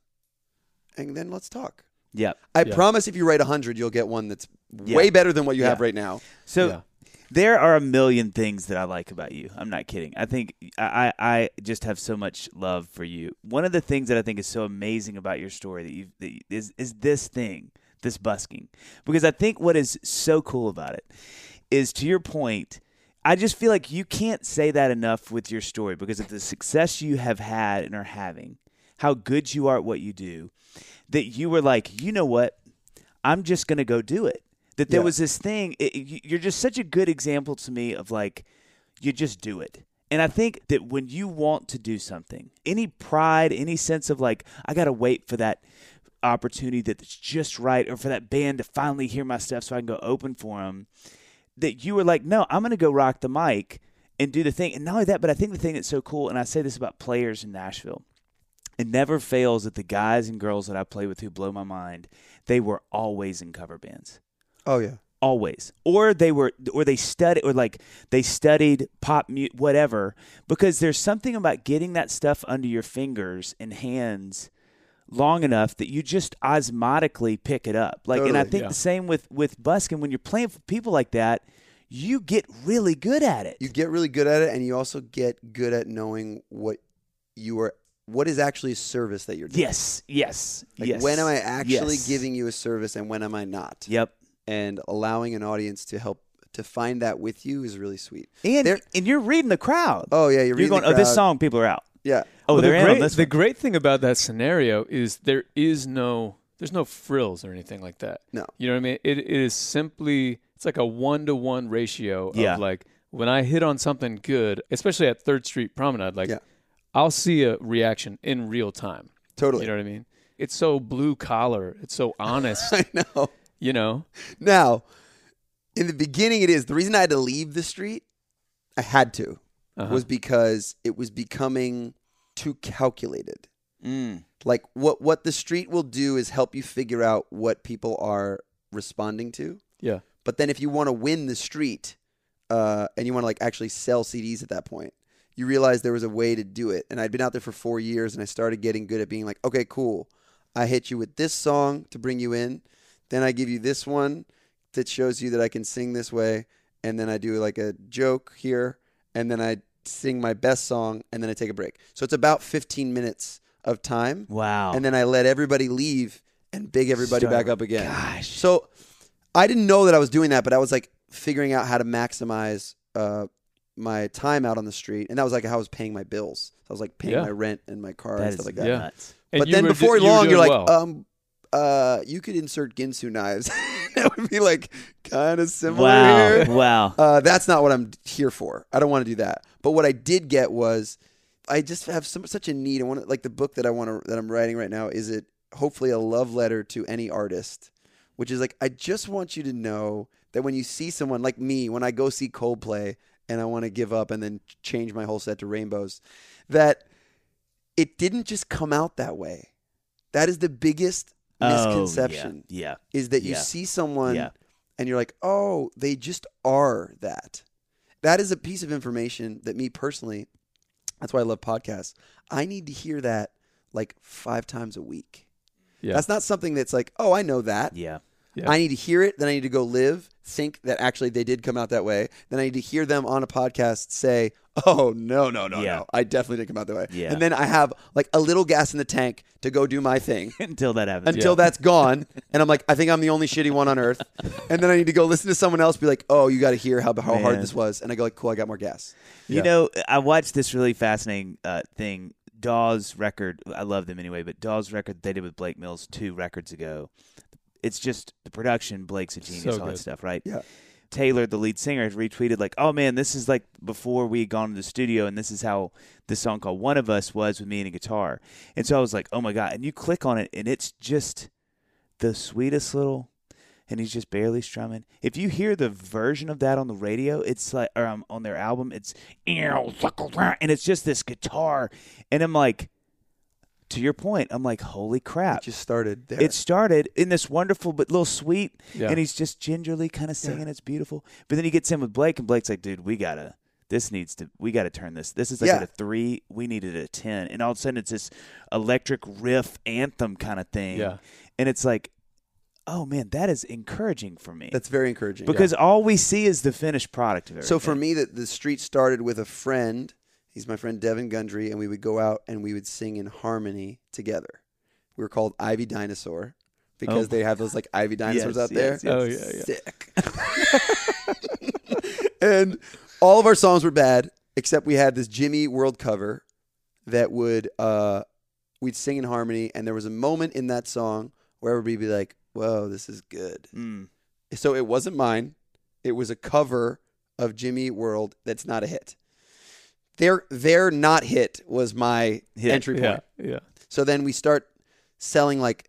and then let's talk. Yeah. I Yeah. promise if you write a hundred, you'll get one that's Yeah. way better than what you have Yeah. right now. So Yeah. there are a million things that I like about you. I'm not kidding. I think I, I just have so much love for you. One of the things that I think is so amazing about your story that you that you, is is this thing, this busking, because I think what is so cool about it is, to your point, I just feel like you can't say that enough with your story because of the success you have had and are having, how good you are at what you do, that you were like, you know what, I'm just going to go do it. That there Yeah. was this thing, it, you- you're just such a good example to me of like, you just do it. And I think that when you want to do something, any pride, any sense of like, I got to wait for that opportunity that's just right, or for that band to finally hear my stuff so I can go open for them, that you were like, no, I'm going to go rock the mic and do the thing. And not only that, but I think the thing that's so cool, and I say this about players in Nashville, it never fails that the guys and girls that I play with who blow my mind, they were always in cover bands. Oh yeah, Always. Or they were, or they studied, or like they studied pop, mu- whatever, because there's something about getting that stuff under your fingers and hands long enough that you just osmotically pick it up. Like, and I Totally, think yeah. the same with, with busking. When you're playing for people like that, you get really good at it. you get really good at it, and you also get good at knowing what you are, what is actually a service that you're doing. Yes, yes, Like, yes. when am I actually Yes. giving you a service, and when am I not? Yep. And allowing an audience to help to find that with you is really sweet. And There- and you're reading the crowd. Oh yeah, you're, you're reading going, the oh, this crowd. song, people are out. Yeah. Oh, Well, they're the in great, on this the one. great thing about that scenario is there is no there's no frills or anything like that. No. You know what I mean? It, it is simply it's like a one to one ratio Yeah. of like when I hit on something good, especially at Third Street Promenade, like Yeah. I'll see a reaction in real time. Totally. You know what I mean? It's so blue collar. It's so honest. I know. You know? Now, in the beginning, it is the reason I had to leave the street. I had to Uh-huh. was because it was becoming too calculated. Mm. Like what what the street will do is help you figure out what people are responding to. Yeah. But then if you want to win the street, uh, and you want to like actually sell C Ds at that point, you realize there was a way to do it. And I'd been out there for four years, and I started getting good at being like, okay, cool. I hit you with this song to bring you in. Then I give you this one that shows you that I can sing this way. And then I do like a joke here. And then I sing my best song, and then I take a break. So it's about fifteen minutes of time. Wow. And then I let everybody leave and big everybody Start- back up again. Gosh. So I didn't know that I was doing that, but I was like figuring out how to maximize uh, my time out on the street. And that was like how I was paying my bills. So I was like paying Yeah. my rent and my car That and is stuff like that. Yeah. nuts. And But you then were before do- you were long, you're doing like, well. um, uh, you could insert Ginsu knives. That would be like kind of similar Wow. here. Wow. Uh, that's not what I'm here for. I don't want to do that. But what I did get was, I just have some, such a need. I want to, like the book that I want to that I'm writing right now is it hopefully a love letter to any artist, which is like I just want you to know that when you see someone like me, when I go see Coldplay and I want to give up and then change my whole set to Rainbows, that it didn't just come out that way. That is the biggest misconception. Oh, yeah. yeah. Is that you Yeah. see someone Yeah. and you're like, oh, they just are that. That is a piece of information that me personally, that's why I love podcasts. I need to hear that like five times a week. Yeah. That's not something that's like, oh, I know that. Yeah. Yeah. I need to hear it. Then I need to go live, think that actually they did come out that way. Then I need to hear them on a podcast say, oh, no, no, no, Yeah. no. I definitely didn't come out that way. Yeah. And then I have like a little gas in the tank to go do my thing. Until that happens. Until Yeah. that's gone, and I'm like, I think I'm the only shitty one on earth, and then I need to go listen to someone else be like, oh, you got to hear how how hard Man. this was, and I go like, cool, I got more gas. You Yeah. know, I watched this really fascinating uh, thing. Dawes record, I love them anyway, but Dawes record they did with Blake Mills two records ago. It's just the production, Blake's a genius, So all that good. stuff, right? Yeah. Taylor, the lead singer, has retweeted like, oh man, this is like before we had gone to the studio, and this is how the song called One of Us was with me and a guitar. And so I was like, oh my God. And you click on it, and it's just the sweetest little, and he's just barely strumming. If you hear the version of that on the radio, it's like, or um, on their album, it's, and it's just this guitar. And I'm like, to your point, I'm like, holy crap. It just started there. It started in this wonderful but little sweet, Yeah. and he's just gingerly kind of singing. It's beautiful. But then he gets in with Blake, and Blake's like, dude, we got to, this needs to, we got to turn this. This is like Yeah. at a three. We needed a ten. And all of a sudden, it's this electric riff anthem kind of thing. Yeah. And it's like, oh, man, that is encouraging for me. That's very encouraging. because all we see is the finished product of everything. So for me, the, the street started with a friend. He's my friend Devin Gundry, and we would go out and we would sing in harmony together. We were called Ivy Dinosaur because Oh. they have those like Ivy dinosaurs Yes, out there. yes, yes. Oh, yeah, yeah. Sick. And all of our songs were bad, except we had this Jimmy World cover that would uh, we'd sing in harmony, and there was a moment in that song where everybody would be like, "Whoa, this is good." Mm. So it wasn't mine; it was a cover of Jimmy World that's not a hit. Their their not hit was my Hit. entry point. Yeah. Yeah. So then we start selling like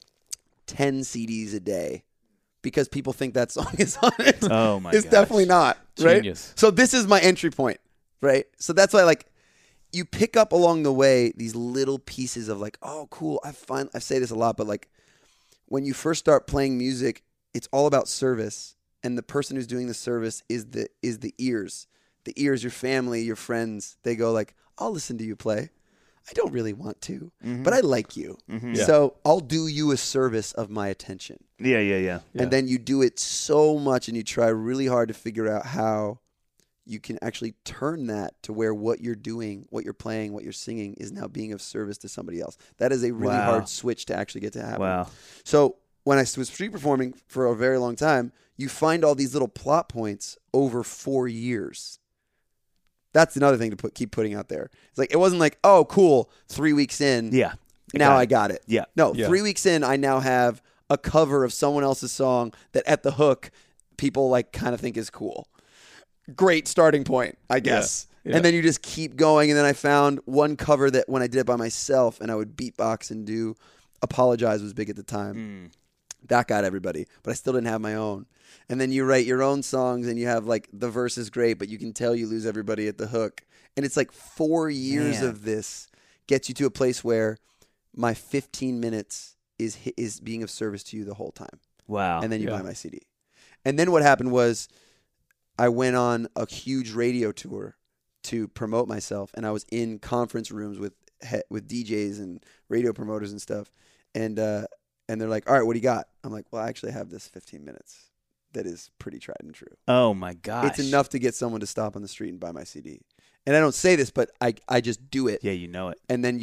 ten C Ds a day because people think that song is on it. Oh, my It's gosh. definitely not, right? Genius. So this is my entry point, right? So that's why like you pick up along the way these little pieces of like, oh, cool. I find I say this a lot, but like when you first start playing music, it's all about service, and the person who's doing the service is the is the ears. The ears, your family, your friends. They go like, I'll listen to you play. I don't really want to, but I like you. Yeah. So I'll do you a service of my attention. Yeah, yeah, yeah. Yeah. And then you do it so much and you try really hard to figure out how you can actually turn that to where what you're doing, what you're playing, what you're singing is now being of service to somebody else. That is a really Wow. hard switch to actually get to happen. Wow. So when I was street performing for a very long time, you find all these little plot points over four years. That's another thing to put keep putting out there. It's like it wasn't like, oh, cool, three weeks in, Yeah. now got I it. got it. Yeah. No, Yeah. three weeks in, I now have a cover of someone else's song that at the hook, people like kind of think is cool. Great starting point, I guess. Yeah. And then you just keep going. And then I found one cover that when I did it by myself and I would beatbox and do Apologize was big at the time. Mm. That got everybody, but I still didn't have my own. And then you write your own songs and you have like the verse is great, but you can tell you lose everybody at the hook. And it's like four years Man. of this gets you to a place where my fifteen minutes is hi- is being of service to you the whole time. Wow. And then you Yeah. buy my C D. And then what happened was I went on a huge radio tour to promote myself, and I was in conference rooms with he- with D Js and radio promoters and stuff. And uh, and they're like, "All right, what do you got?" I'm like, "Well, I actually have this fifteen minutes that is pretty tried and true. oh, my gosh. It's enough to get someone to stop on the street and buy my C D." And I don't say this, but I I just do it. Yeah, you know it. And then you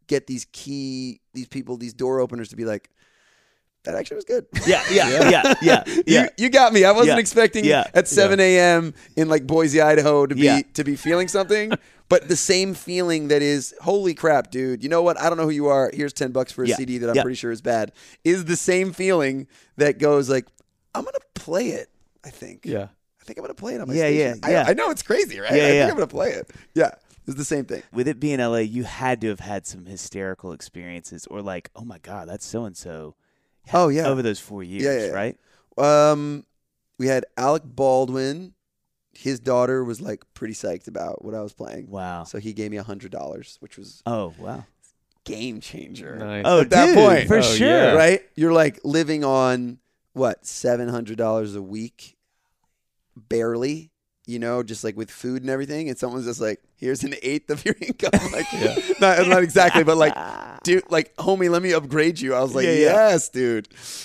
get these key, these people, these door openers to be like, that actually was good. Yeah, yeah, yeah, yeah, yeah. You, you got me. I wasn't Yeah. expecting Yeah. at seven a.m. in like Boise, Idaho to be Yeah. to be feeling something, but the same feeling that is, holy crap, dude. You know what? I don't know who you are. Here's ten bucks for a Yeah. C D that I'm Yeah. pretty sure is bad. Is the same feeling that goes like, I'm gonna play it. I think. Yeah. I think I'm gonna play it on my Yeah, station. yeah, I, yeah. I know it's crazy, right? Yeah, I think yeah. I'm gonna play it. Yeah, it's the same thing. With it being L A, you had to have had some hysterical experiences, or like, oh my God, that's so and so. Oh, yeah. over those four years, Yeah, yeah, yeah. right? Um, we had Alec Baldwin. His daughter was like pretty psyched about what I was playing. Wow. So he gave me a hundred dollars, which was Oh wow. game changer. Nice. Oh, At that dude, point. for Oh, sure. yeah. Right? You're like living on what seven hundred dollars a week, barely. You know, just like with food and everything, and someone's just like, "Here's an eighth of your income." Like, Yeah. not not exactly, but like, dude, like, homie, let me upgrade you. I was like, Yeah, yeah. yes, dude.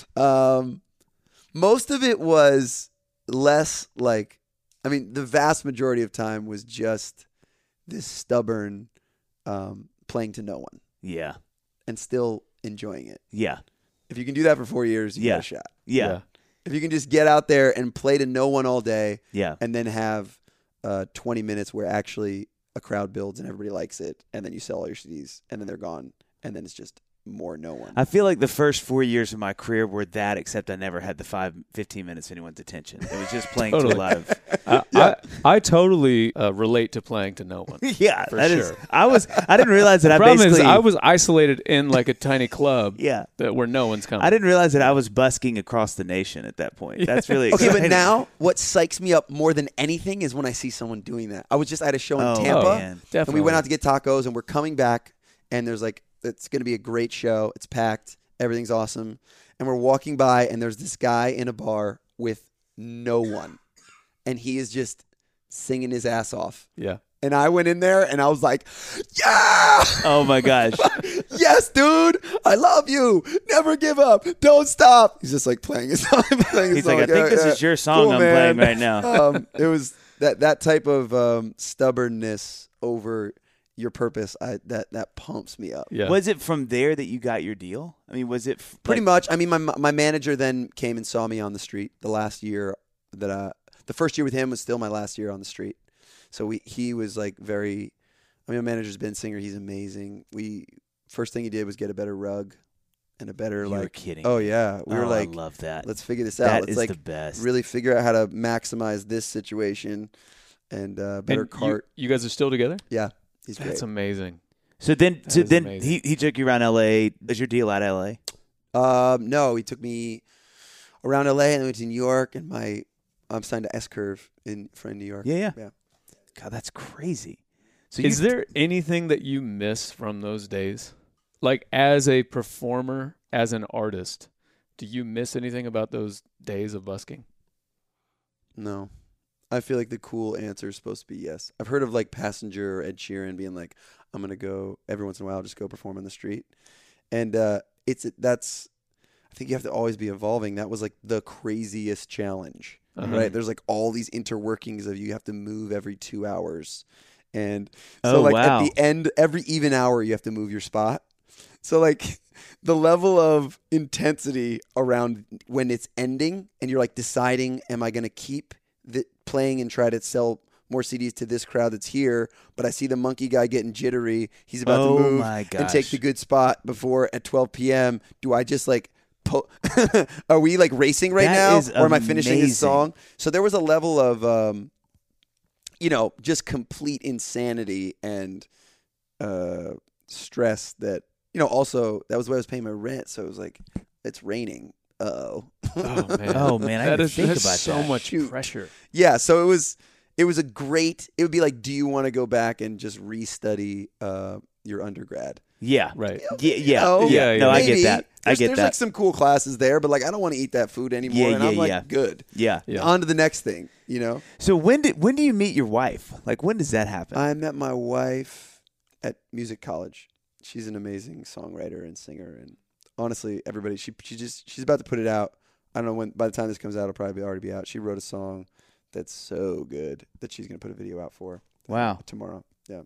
Um, most of it was less like, I mean, the vast majority of time was just this stubborn um, playing to no one Yeah, and still enjoying it. yeah, If you can do that for four years, you Yeah. got a shot. yeah, If you can just get out there and play to no one all day, yeah. and then have uh, twenty minutes where actually a crowd builds and everybody likes it, and then you sell all your C Ds, and then they're gone, and then it's just more no one. I feel like the first four years of my career were that, except I never had the five, fifteen minutes of anyone's attention. It was just playing Totally. to a lot of. I, I, I totally uh, relate to playing to no one. Yeah, For that is. sure. I was. I didn't realize that I Problem basically. is, I was isolated in like a tiny club Yeah, that where no one's coming. I didn't realize that I was busking across the nation at that point. That's really Okay, exciting. but now what psychs me up more than anything is when I see someone doing that. I was just at a show in Oh, Tampa, man. and Definitely. we went out to get tacos, and we're coming back, and there's like, it's going to be a great show. It's packed. Everything's awesome. And we're walking by, and there's this guy in a bar with no one, and he is just singing his ass off. Yeah. And I went in there, and I was like, yeah! Oh my gosh. Yes, dude, I love you. Never give up. Don't stop. He's just like playing his song. Playing his He's song. like, I think Yeah, this yeah. is your song Cool, I'm man. playing right now. um, it was that that type of um, stubbornness over your purpose. I that that pumps me up. Yeah. Was it from there that you got your deal? I mean, was it f- Pretty like- much. I mean, my my manager then came and saw me on the street. The last year that I, the first year with him was still my last year on the street. So we he was like very. I mean, my manager's Ben Singer. He's amazing. We first thing he did was get a better rug, and a better You like. were kidding. Oh yeah, we Oh, were like, I love that. let's figure this out. That let's is like the best. really figure out how to maximize this situation, and uh, better And you- cart. You, guys are still together? Yeah, he's great. That's amazing. So then, That so is then amazing. he, he took you around L A. Is your deal at L A? Um, no, he took me around L A and then went to New York, and my I'm signed to S Curve in from New York. Yeah, yeah. Yeah. God, that's crazy. So Is you, there anything that you miss from those days? Like as a performer, as an artist, do you miss anything about those days of busking? No, I feel like the cool answer is supposed to be yes. I've heard of like Passenger or Ed Sheeran being like, I'm gonna go every once in a while, just go perform on the street, and uh, it's that's. I think you have to always be evolving. That was like the craziest challenge. Uh-huh. Right? There's like all these interworkings of you have to move every two hours. And so Oh, like wow. at the end, every even hour you have to move your spot. So like the level of intensity around when it's ending and you're like deciding, am I going to keep the, playing and try to sell more C Ds to this crowd that's here, but I see the monkey guy getting jittery. He's about Oh, to move my and take gosh. the good spot before at twelve p.m. Do I just like po- are we like racing right That now, is or am I finishing amazing. his song? So there was a level of, um, you know, just complete insanity and uh, stress that, you know, also that was why I was paying my rent. So it was like, it's raining. Uh-oh. Oh man. Oh, man, I that didn't is think that's about so that. much Shoot. pressure. Yeah, so it was it was a great. It would be like, do you want to go back and just restudy uh, your undergrad? yeah, Right. yeah, yeah, know, yeah. yeah, No, I Maybe. get that. I There's, get there's that. like some cool classes there, but like I don't want to eat that food anymore. Yeah, and yeah, I'm like, yeah. good. yeah. Yeah. On to the next thing, you know. So when did when do you meet your wife? Like when does that happen? I met my wife at music college. She's an amazing songwriter and singer, and honestly, everybody she she just she's about to put it out. I don't know when. By the time this comes out, it'll probably already be out. She wrote a song that's so good that she's gonna put a video out for. Wow. Tomorrow. Yeah.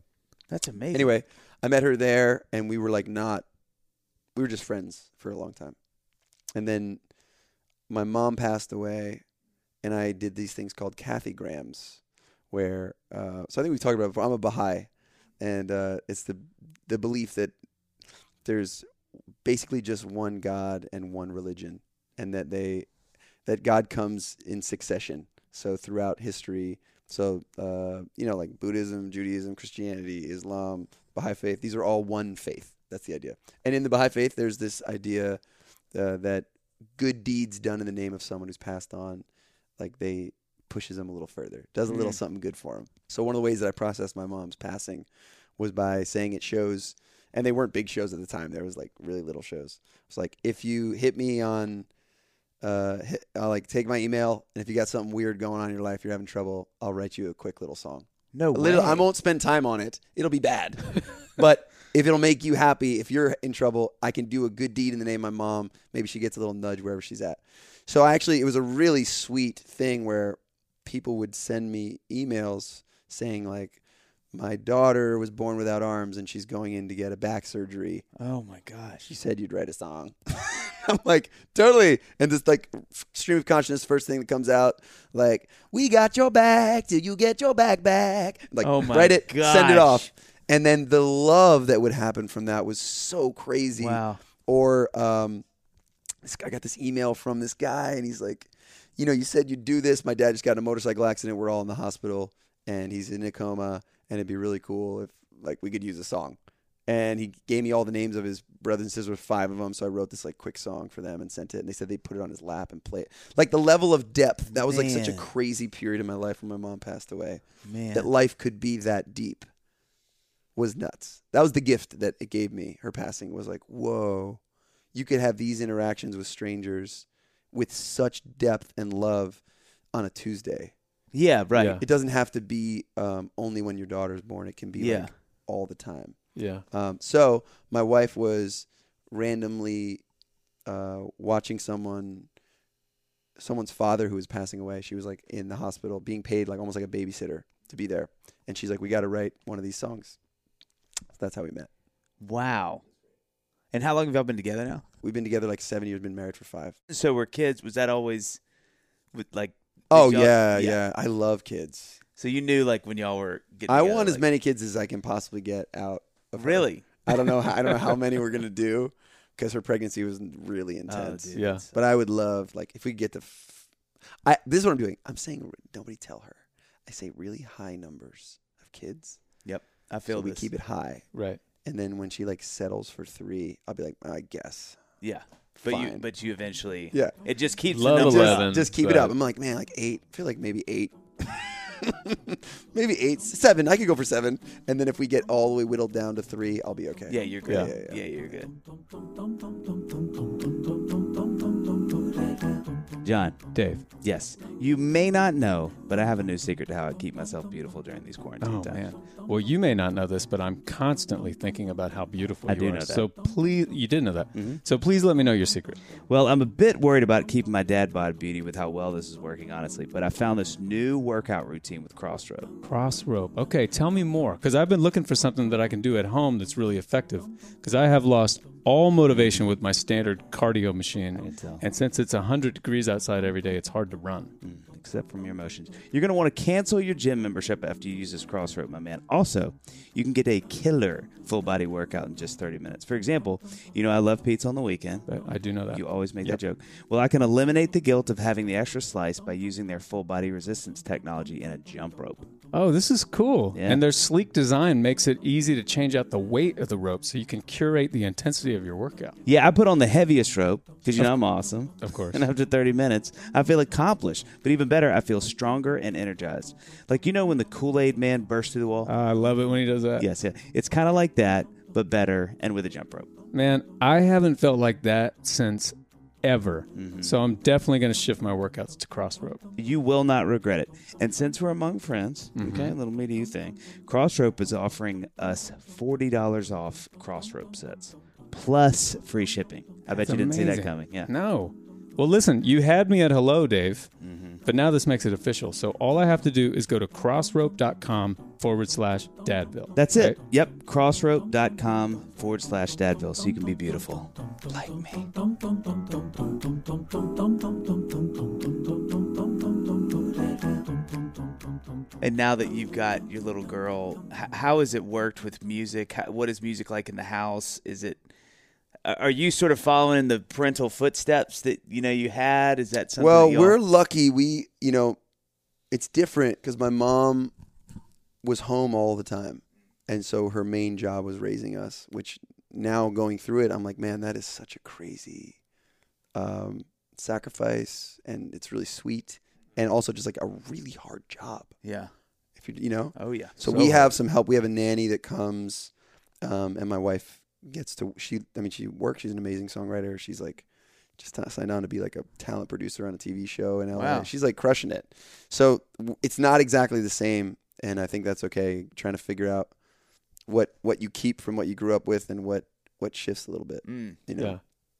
That's amazing. Anyway, I met her there, and we were like not, we were just friends for a long time. And then my mom passed away, and I did these things called Kathygrams, where, uh, so I think we talked about it before. I'm a Baha'i, and uh, it's the the belief that there's basically just one God and one religion, and that they that God comes in succession. So throughout history, so uh, you know, like Buddhism, Judaism, Christianity, Islam, Baha'i faith, these are all one faith. That's the idea. And in the Baha'i faith, there's this idea uh, that good deeds done in the name of someone who's passed on, like they pushes them a little further, does a little mm. something good for them. So one of the ways that I processed my mom's passing was by saying at shows, and they weren't big shows at the time. There was like really little shows. It's like, if you hit me on, uh, hit, I'll like take my email, and if you got something weird going on in your life, you're having trouble, I'll write you a quick little song. No way. Little, I won't spend time on it. It'll be bad. But if it'll make you happy, if you're in trouble, I can do a good deed in the name of my mom. Maybe she gets a little nudge wherever she's at. So I actually, it was a really sweet thing where people would send me emails saying like, my daughter was born without arms and she's going in to get a back surgery. Oh my gosh. She said you'd write a song. I'm like, totally. And this like stream of consciousness, first thing that comes out, like, we got your back till you get your back back. Like, oh my write it, gosh. Send it off. And then the love that would happen from that was so crazy. Wow. Or um, this, I got this email from this guy, and he's like, you know, you said you'd do this. My dad just got in a motorcycle accident. We're all in the hospital, and he's in a coma, and it'd be really cool if like we could use a song. And he gave me all the names of his brothers and sisters, five of them. So I wrote this like quick song for them and sent it. And they said they put it on his lap and play it. Like the level of depth, that was like Man. such a crazy period in my life when my mom passed away. Man. That life could be that deep was nuts. That was the gift that it gave me. Her passing was like, whoa, you could have these interactions with strangers with such depth and love on a Tuesday. Yeah, right. Yeah. It doesn't have to be um, only when your daughter's born. It can be Yeah. like all the time. Yeah. Um, so my wife was randomly uh, watching someone, someone's father who was passing away. She was like in the hospital being paid like almost like a babysitter to be there. And she's like, we got to write one of these songs. So that's how we met. Wow. And how long have y'all been together now? We've been together like seven years, been married for five. So we're kids. Was that always with like? Oh, y'all- yeah, yeah. I love kids. So you knew like when y'all were getting I together, want as like- many kids as I can possibly get out of her. Really? I don't know. How, I don't know how many we're gonna do because her pregnancy was really Oh, intense. dude. Yeah. But I would love like if we get to. F- I this is what I'm doing. I'm saying nobody tell her. I say really high numbers of kids. Yep. I feel so we this. keep it high, Right. and then when she like settles for three, I'll be like, I guess. Yeah. But you, Fine. but you eventually. Yeah. It just keeps Love the numbers eleven. up. Just keep it but- up. I'm like, man, like eight. I feel like maybe eight. Maybe eight, seven. I could go for seven, and then if we get all the way whittled down to three, I'll be okay. Yeah, you're good. Yeah. Yeah, Yeah, yeah. you're good. John, Dave. yes. You may not know, but I have a new secret to how I keep myself beautiful during these quarantine Oh, times. man. Well, you may not know this, but I'm constantly thinking about how beautiful I you do are. know that. So please, you did know that. Mhm. So please let me know your secret. Well, I'm a bit worried about keeping my dad bod beauty with how well this is working, honestly. But I found this new workout routine with Crossrope. Cross rope. Okay, tell me more, because I've been looking for something that I can do at home that's really effective, because I have lost all motivation with my standard cardio machine. I can tell. And since it's one hundred degrees outside every day, it's hard to run. Mm, except from your emotions. You're going to want to cancel your gym membership after you use this Crossrope, my man. Also, you can get a killer full body workout in just thirty minutes. For example, you know I love pizza on the weekend. But I do know that. You always make Yep. that joke. Well, I can eliminate the guilt of having the extra slice by using their full body resistance technology in a jump rope. Oh, this is cool. Yeah. And their sleek design makes it easy to change out the weight of the rope so you can curate the intensity of your workout. Yeah, I put on the heaviest rope because you know I'm awesome. Of course. And after thirty minutes, I feel accomplished. But even better, I feel stronger and energized. Like, you know when the Kool-Aid man bursts through the wall? Uh, I love it when he does that. Yes, yeah. It's kind of like that, but better and with a jump rope. Man, I haven't felt like that since ever. Mm-hmm. So I'm definitely going to shift my workouts to cross rope. You will not regret it. And since we're among friends, Mm-hmm. okay, a little me to you thing, Crossrope is offering us forty dollars off Crossrope sets, plus free shipping. I bet That's you didn't see that amazing. coming. Yeah. No. Well, listen, you had me at hello, Dave, Mm-hmm. but now this makes it official. So all I have to do is go to crossrope.com forward slash Dadville. That's it. Right? Yep. Crossrope.com forward slash Dadville. So you can be beautiful like me. And now that you've got your little girl, h- how has it worked with music? How, what is music like in the house? Is it, are you sort of following the parental footsteps that, you know, you had? Is that something? Well, that y'all- we're lucky. We, you know, it's different because my mom was home all the time. And so her main job was raising us, which now going through it, I'm like, man, that is such a crazy um, sacrifice. And it's really sweet. And also just like a really hard job. Yeah. If you, you know? Oh, yeah. So, So we hard. have some help. We have a nanny that comes, um, and my wife gets to, she, I mean, she works. She's an amazing songwriter. She's like, just signed on to be like a talent producer on a T V show in L A. Wow. She's like crushing it. So w- it's not exactly the same. And I think that's okay. Trying to figure out what, what you keep from what you grew up with and what, what shifts a little bit, Mm. you know? Yeah.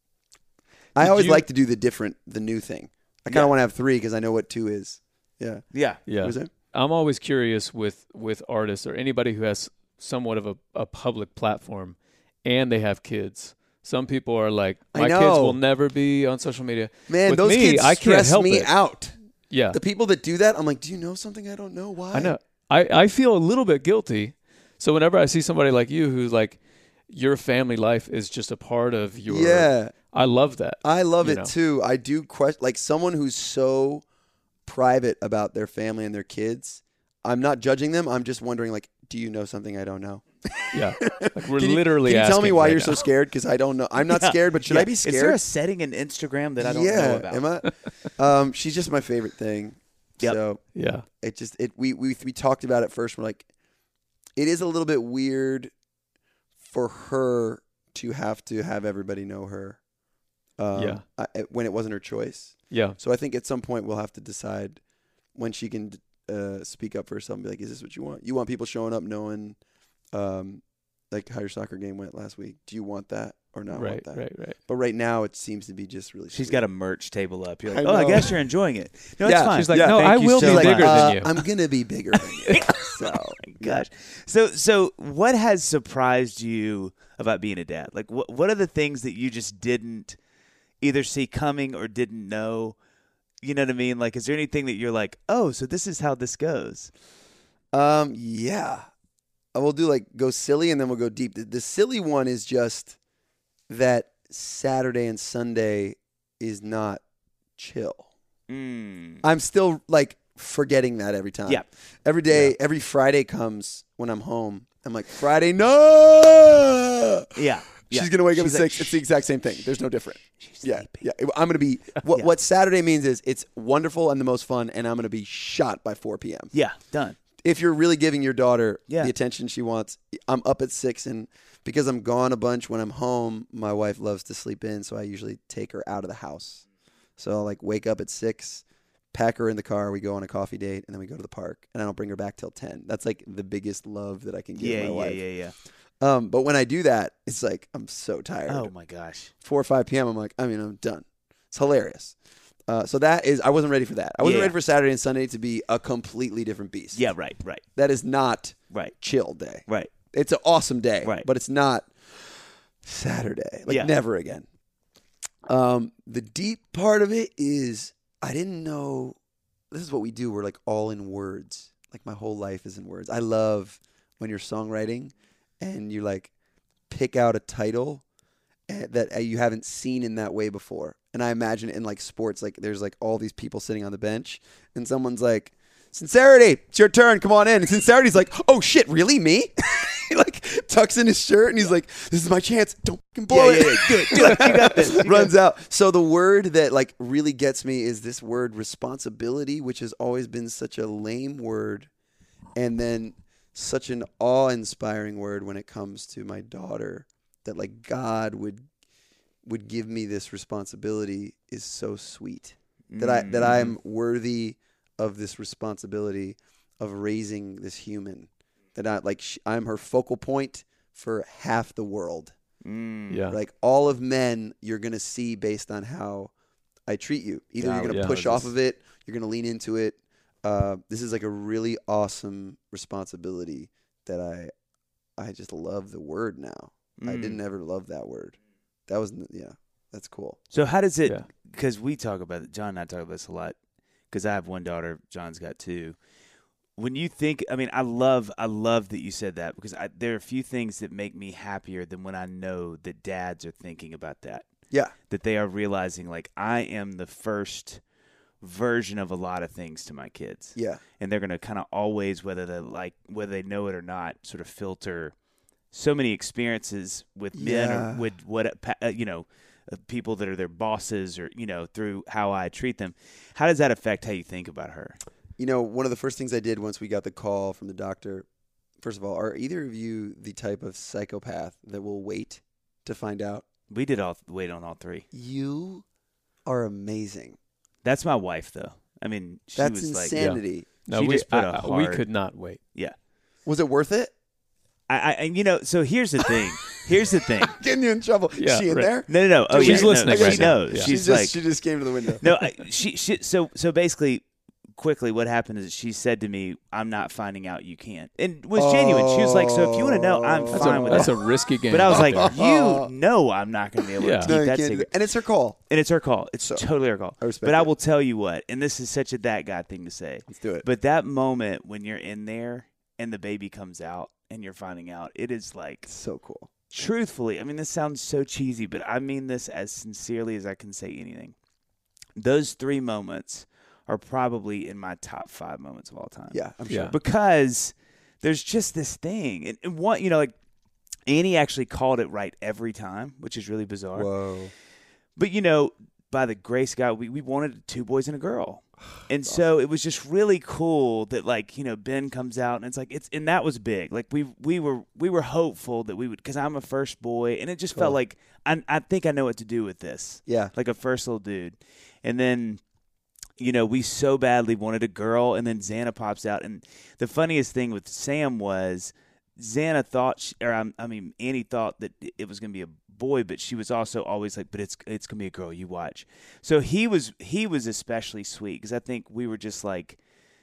I Did always you- like to do the different, the new thing. I kind of Yeah. want to have three because I know what two is. Yeah. Yeah. Yeah. What was it? I'm always curious with, with artists or anybody who has somewhat of a, a public platform and they have kids. Some people are like, I my kids know. will never be on social media. Man, With those me, kids I can't stress help me it. out. Yeah. The people that do that, I'm like, do you know something I don't know? Why? I know. I, I feel a little bit guilty. So whenever I see somebody like you who's like, your family life is just a part of your. Yeah. I love that. I love you it know. too. I do question, like someone who's so private about their family and their kids. I'm not judging them. I'm just wondering, like, do you know something I don't know? Yeah. Like we're Can you, literally Can you tell asking me why right you're now. so scared? Because I don't know. I'm not Yeah. scared, but should Yeah. I be scared? Is there a setting in Instagram that I don't yeah. know about? Am I? Um, she's just my favorite thing. Yep. So Yeah. it just it we we we talked about it first. We're like, it is a little bit weird for her to have to have everybody know her. Um, Yeah. I, when it wasn't her choice. Yeah. So I think at some point we'll have to decide when she can uh, speak up for herself and be like, is this what you want? You want people showing up knowing um, like how your soccer game went last week. Do you want that or not Right. want that? Right. Right. But right now it seems to be just really She's sweet. got a merch table up. You're like, I oh, I know. guess you're enjoying it. No, it's Yeah. fine. She's like, Yeah. no, Thank I you will so be She's like, bigger uh, than you. I'm going to be bigger than you. So, Gosh. So, so what has surprised you about being a dad? Like, what what are the things that you just didn't either see coming or didn't know? You know what I mean? Like, is there anything that you're like, oh, so this is how this goes? Um, yeah. Uh, We'll do like go silly and then we'll go deep. The, the silly one is just that Saturday and Sunday is not chill. Mm. I'm still like forgetting that every time. Yeah. Every day, every Friday comes when I'm home. I'm like, Friday, no. Yeah. She's yeah. gonna wake up She's at like, six. It's the exact same thing. There's no different. She's Yeah, sleeping. yeah. I'm gonna be. What Yeah. what Saturday means is it's wonderful and the most fun, and I'm gonna be shot by four p.m. Yeah, done. If you're really giving your daughter Yeah. the attention she wants, I'm up at six, and because I'm gone a bunch when I'm home, my wife loves to sleep in, so I usually take her out of the house. So I'll like wake up at six, pack her in the car, we go on a coffee date, and then we go to the park, and I don't bring her back till ten. That's like the biggest love that I can give Yeah, my yeah, wife. yeah, yeah. Um, but when I do that, it's like I'm so tired. Oh my gosh. four or five p.m. I'm like, I mean, I'm done. It's hilarious. Uh, so that is, I wasn't ready for that. I wasn't Yeah. ready for Saturday and Sunday to be a completely different beast. Yeah, right, right, That is not right, chill day. right. It's an awesome day, Right. but it's not Saturday. Like Yeah. never again. Um, the deep part of it is I didn't know. This is what we do. We're like all in words. Like my whole life is in words. I love when you're songwriting and you like pick out a title eh, that uh, you haven't seen in that way before. And I imagine it in like sports, like there's like all these people sitting on the bench and someone's like, Sincerity, it's your turn. Come on in. And Sincerity's like, oh shit, really? Me? He like tucks in his shirt and he's like, this is my chance. Don't fucking blow Yeah, it. yeah, yeah. Do it, do it. You got this. You got Runs out. So the word that like really gets me is this word responsibility, which has always been such a lame word. And then such an awe-inspiring word when it comes to my daughter, that like God would would give me this responsibility is so sweet. That I that I'm worthy of this responsibility of raising this human. That I like sh- I'm her focal point for half the world. Mm. Yeah. Like all of men you're going to see based on how I treat you. Either Yeah, you're going to yeah, push this- off of it, you're going to lean into it. Uh, this is like a really awesome responsibility that I I just love the word now. I Mm. didn't ever love that word. That was yeah, that's cool. So how does it? Yeah. Because we talk about it. John and I talk about this a lot. Because I have one daughter. John's got two. When you think, I mean, I love, I love that you said that because I, there are a few things that make me happier than when I know that dads are thinking about that. Yeah. That they are realizing, like, I am the first version of a lot of things to my kids. Yeah. And they're going to kind of always, whether they like, whether they know it or not, sort of filter so many experiences with men Yeah. or with what, uh, you know, uh, people that are their bosses or, you know, through how I treat them. How does that affect how you think about her? You know, one of the first things I did once we got the call from the doctor, first of all, are either of you the type of psychopath that will wait to find out? We did all wait on all three. You are amazing. That's my wife, though. I mean, she That's was like, insanity. No, She we, just put I- a I- we hard- could not wait. yeah. Was it worth it? I, I, and you know, so here's the thing. Here's the thing. Getting you in trouble. Yeah, Is she in right. there? No, no, no. Oh, She's yeah, listening No, right she now. knows. Yeah. She's She just, like, she just came to the window. no. I, she, she. So, so basically, quickly, what happened is she said to me, "I'm not finding out. You can't." And was genuine. She was like, "So if you want to know, I'm That's fine a, with that's that." a risky game. But I was right like, there. "You know, I'm not going to be able Yeah. to No, keep you that can't do secret." that. And it's her call. And it's her call. It's So, totally her call. I respect But I it. will tell you what, and this is such a that guy thing to say. Let's do it. But that moment when you're in there and the baby comes out and you're finding out, it is like, So cool. truthfully, I mean, this sounds so cheesy, but I mean this as sincerely as I can say anything. Those three moments are probably in my top five moments of all time. Yeah, I'm Yeah. sure. Because there's just this thing. And, and what, you know, like Annie actually called it right every time, which is really bizarre. Whoa. But, you know, by the grace of God, we, we wanted two boys and a girl. And so it was just really cool that, like, you know, Ben comes out and it's like, it's, and that was big. Like we, we were, we were hopeful that we would, cause I'm a first boy and it just felt Cool. like, I, I think I know what to do with this. Yeah. Like a first little dude. And then, you know, we so badly wanted a girl and then Xana pops out. And the funniest thing with Sam was Xana thought, she, or I, I mean, Annie thought that it was going to be a boy, but she was also always like, but it's it's gonna be a girl, you watch. So he was he was especially sweet because I think we were just like,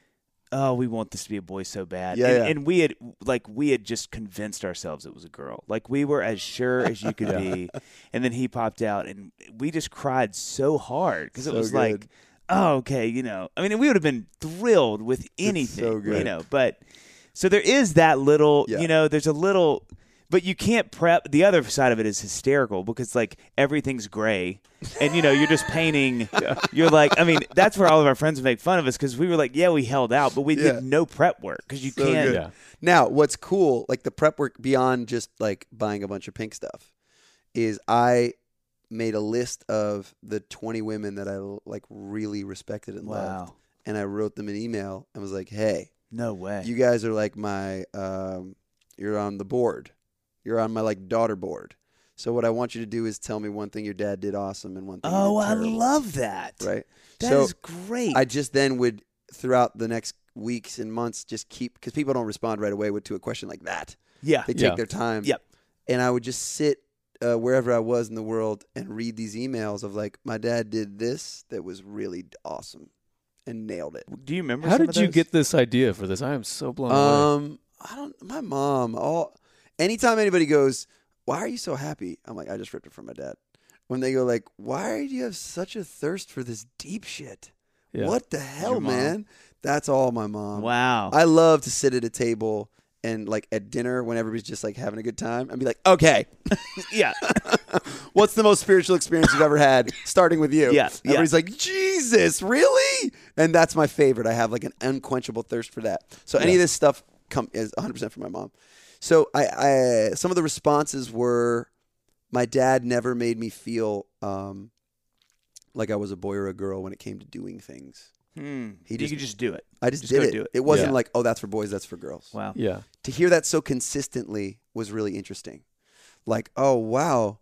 oh, we want this to be a boy so bad. Yeah, and, yeah. and we had like we had just convinced ourselves it was a girl. Like we were as sure as you could be. And then he popped out and we just cried so hard because it So was good. like, oh, okay, you know. I mean, we would have been thrilled with anything, so good. you know. But so there is that little, Yeah. you know, there's a little. But you can't prep. The other side of it is hysterical because, like, everything's gray. And, you know, you're just painting. You're like, I mean, that's where all of our friends make fun of us because we were like, yeah, we held out, but we Yeah. did no prep work because you So can't. good. Yeah. Now, what's cool, like the prep work beyond just like buying a bunch of pink stuff, is I made a list of the twenty women that I like really respected and loved, Wow. and I wrote them an email and was like, "Hey, No way. you guys are like my, um, you're on the board, you're on my like daughter board. So what I want you to do is tell me one thing your dad did awesome and one thing. oh, you did I terrible." love that. Right. That so is great. I just then would throughout the next weeks and months just keep because people don't respond right away with to a question like that. yeah. They take Yeah. their time. Yep. And I would just sit uh, wherever I was in the world and read these emails of like, my dad did this that was really awesome and nailed it. Do you remember How some did of you those? get this idea for this? I am so blown away. Um, I don't. My mom. All anytime anybody goes, "Why are you so happy?" I'm like, I just ripped it from my dad. When they go like, "Why do you have such a thirst for this deep shit?" Yeah. What the hell, Your mom? man? That's all my mom. Wow. I love to sit at a table and like at dinner when everybody's just like having a good time and be like, okay, yeah. what's the most spiritual experience you've ever had? Starting with you. Yeah, yeah. Everybody's like, Jesus, really? And that's my favorite. I have like an unquenchable thirst for that. So any Yeah. of this stuff come is one hundred percent from my mom. So I, I some of the responses were, my dad never made me feel um, like I was a boy or a girl when it came to doing things. Hmm. He you just- could just do it. I just, Just did go it. do it. It wasn't Yeah. like, oh, that's for boys, that's for girls. Wow. Yeah. To hear that so consistently was really interesting. Like, oh, wow.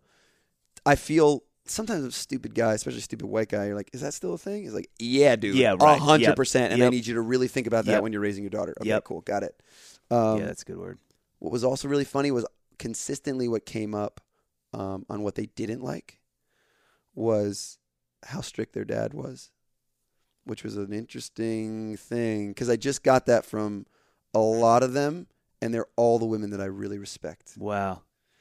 I feel sometimes a stupid guy, especially a stupid white guy, you're like, is that still a thing? He's like, yeah, dude. Yeah, A right. hundred percent. And I Yep. need you to really think about that Yep. when you're raising your daughter. Okay, Yep. cool. Got it. Um, yeah, that's a good word. what was also really funny was consistently what came up um, on what they didn't like was how strict their dad was, which was an interesting thing because I just got that from a lot of them, and they're all the women that I really respect. Wow.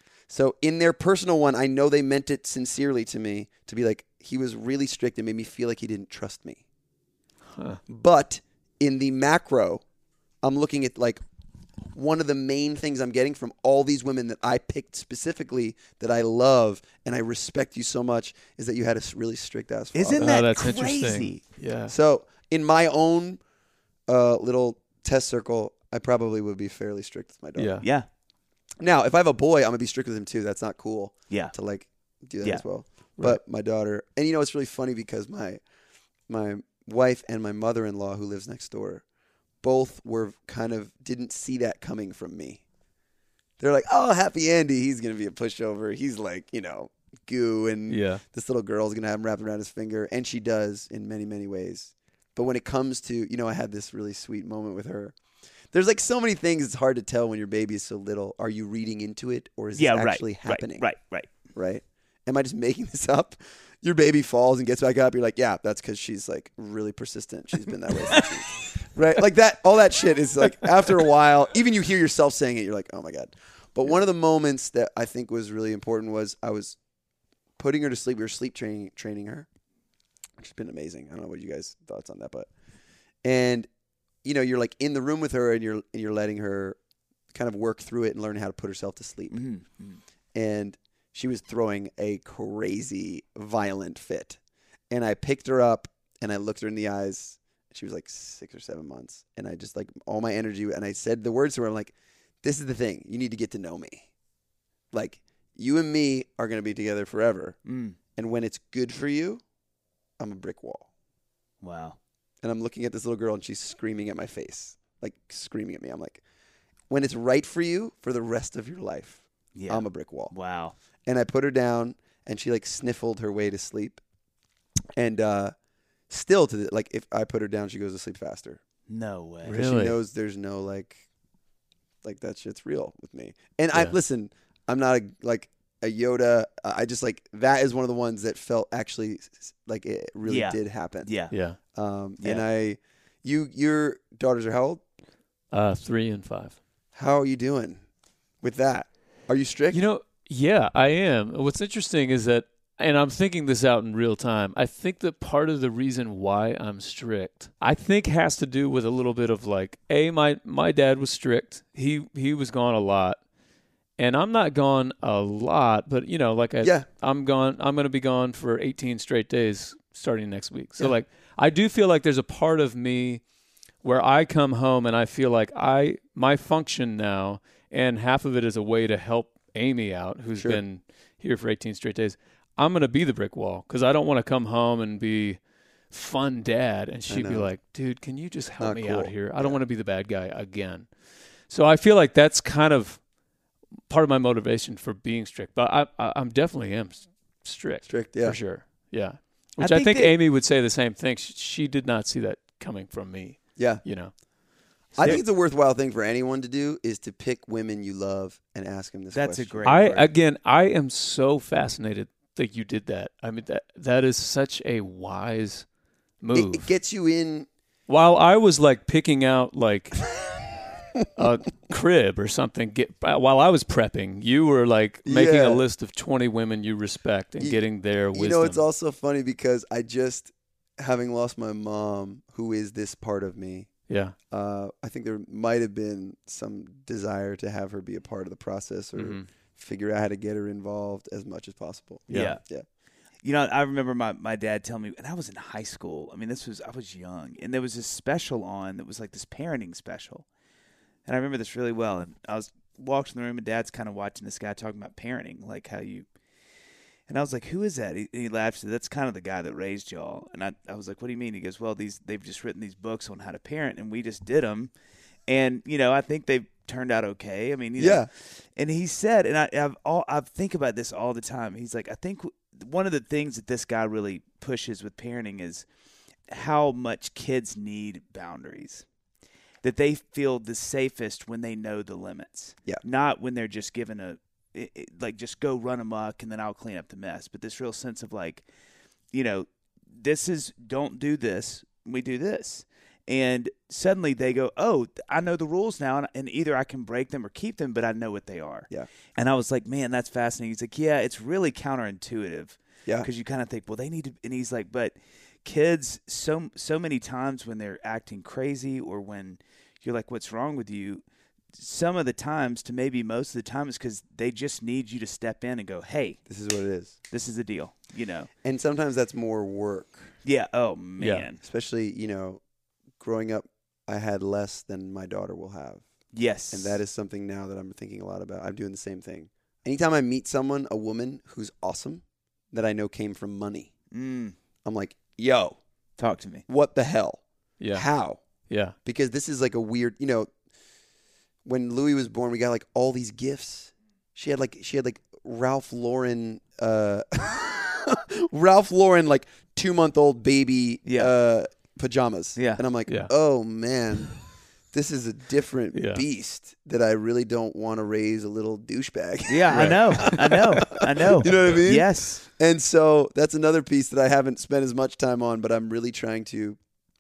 So in their personal one, I know they meant it sincerely to me to be like, he was really strict and made me feel like he didn't trust me. Huh. But in the macro, I'm looking at like one of the main things I'm getting from all these women that I picked specifically that I love and I respect you so much is that you had a really strict ass father. Isn't Oh, that that's crazy? interesting. Yeah. So in my own uh, little test circle, I probably would be fairly strict with my daughter. Yeah. Yeah. Now, if I have a boy, I'm going to be strict with him too. That's not cool Yeah. to like do that Yeah. as well. Right. But my daughter, and you know, it's really funny because my my wife and my mother-in-law who lives next door, both were kind of didn't see that coming from me. They're like, oh, Happy Andy, he's going to be a pushover. He's like, you know, goo, and Yeah. this little girl's going to have him wrapped around his finger. And she does in many, many ways. But when it comes to, you know, I had this really sweet moment with her. There's like so many things it's hard to tell when your baby is so little. Are you reading into it or is Yeah. it Right. actually happening? Right. Right. Right. Right? Am I just making this up? Your baby falls and gets back up. You're like, yeah, that's because she's like really persistent. She's been that way since she's right. Like that, all that shit is like after a while, even you hear yourself saying it, you're like, oh my God. But one of the moments that I think was really important was I was putting her to sleep. We were sleep training training her, which has been amazing. I don't know what you guys' thoughts on that, but and you know, you're like in the room with her and you're and you're letting her kind of work through it and learn how to put herself to sleep. Mm-hmm. And she was throwing a crazy, violent fit. And I picked her up and I looked her in the eyes. She was like six or seven months. And I just like all my energy. And I said the words to her. I'm like, this is the thing. You need to get to know me. Like, you and me are going to be together forever. Mm. And when it's good for you, I'm a brick wall. Wow. And I'm looking at this little girl and she's screaming at my face. Like, screaming at me. I'm like, when it's right for you for the rest of your life, Yeah. I'm a brick wall. Wow. And I put her down, and she like sniffled her way to sleep. And uh, still, to the, like if I put her down, she goes to sleep faster. No way. 'Cause Really? She knows there's no like, like that shit's real with me. And I Yeah. listen. I'm not a like a Yoda. I just like that is one of the ones that felt actually like it really Yeah. did happen. Yeah. Yeah. Um. Yeah. And I, you, your daughters are how old? Uh, three and five. How are you doing with that? Are you strict? You know, yeah, I am. What's interesting is that, and I'm thinking this out in real time, I think that part of the reason why I'm strict, I think has to do with a little bit of like, A, my, my dad was strict. He he was gone a lot. And I'm not gone a lot, but, you know, like I, Yeah. I'm gone, I'm going to be gone for eighteen straight days starting next week. So, Yeah. like, I do feel like there's a part of me where I come home and I feel like I, my function now, and half of it is a way to help Amy out, who's Sure. been here for eighteen straight days. I'm going to be the brick wall because I don't want to come home and be fun dad. And she'd be know. like, dude, can you just help Not me out cool. here? I don't Yeah. want to be the bad guy again. So I feel like that's kind of part of my motivation for being strict. But I, I I'm definitely am s- strict, Strict. Yeah. for sure. Yeah. I Which I think think, that- Amy would say the same thing. She, she did not see that coming from me, Yeah. you know. I So- think it's a worthwhile thing for anyone to do is to pick women you love and ask them this That's a question. great I part. again, I am so fascinated that you did that. I mean, that that is such a wise move. It, it gets you in. While I was like picking out like a crib or something, get while I was prepping, you were like making Yeah. a list of twenty women you respect and You- getting their wisdom. You know, it's also funny because I just, having lost my mom, who is this part of me, yeah, uh, I think there might have been some desire to have her be a part of the process or Mhm. figure out how to get her involved as much as possible. Yeah. Yeah. Yeah. You know, I remember my, my dad telling me, and I was in high school. I mean, this was, I was young. And there was this special on that was like this parenting special. And I remember this really well. And I was walked in the room, and Dad's kind of watching this guy talking about parenting, like how you. And I was like, who is that? He, he laughed. Said, that's kind of the guy that raised y'all. And I, I was like, what do you mean? He goes, well, these they've just written these books on how to parent, and we just did them. And, you know, I think they've turned out okay. I mean, you know, Yeah. and he said, and I, I've all I think about this all the time. He's like, I think one of the things that this guy really pushes with parenting is how much kids need boundaries. That they feel the safest when they know the limits. Yeah. Not when they're just given a it, it, like just go run amok and then I'll clean up the mess. But this real sense of like, you know, this is, don't do this. We do this. And suddenly they go, oh, I know the rules now, and, and either I can break them or keep them, but I know what they are. Yeah. And I was like, man, that's fascinating. He's like, yeah, it's really counterintuitive. Yeah. Because you kind of think, well, they need to, and he's like, but kids, so so many times when they're acting crazy or when you're like, what's wrong with you? Some of the times, to maybe most of the time, is because they just need you to step in and go, hey, This is what it is. this is the deal, you know? And sometimes that's more work. Yeah. Oh, man. Yeah. Especially, you know, growing up, I had less than my daughter will have. Yes. And that is something now that I'm thinking a lot about. I'm doing the same thing. Anytime I meet someone, a woman who's awesome, that I know came from money, Mm, I'm like, yo, talk to me. what the hell? Yeah. How? Yeah. Because this is like a weird, you know, when Louis was born, we got like all these gifts. She had like, she had like Ralph Lauren, uh, Ralph Lauren, like two month old baby, Yeah. uh, pajamas. Yeah. And I'm like, Yeah. oh man, this is a different Yeah. beast that I really don't want to raise a little douchebag. Yeah, I Right. know. I know. I know. You know what I mean? Yes. And so that's another piece that I haven't spent as much time on, but I'm really trying to,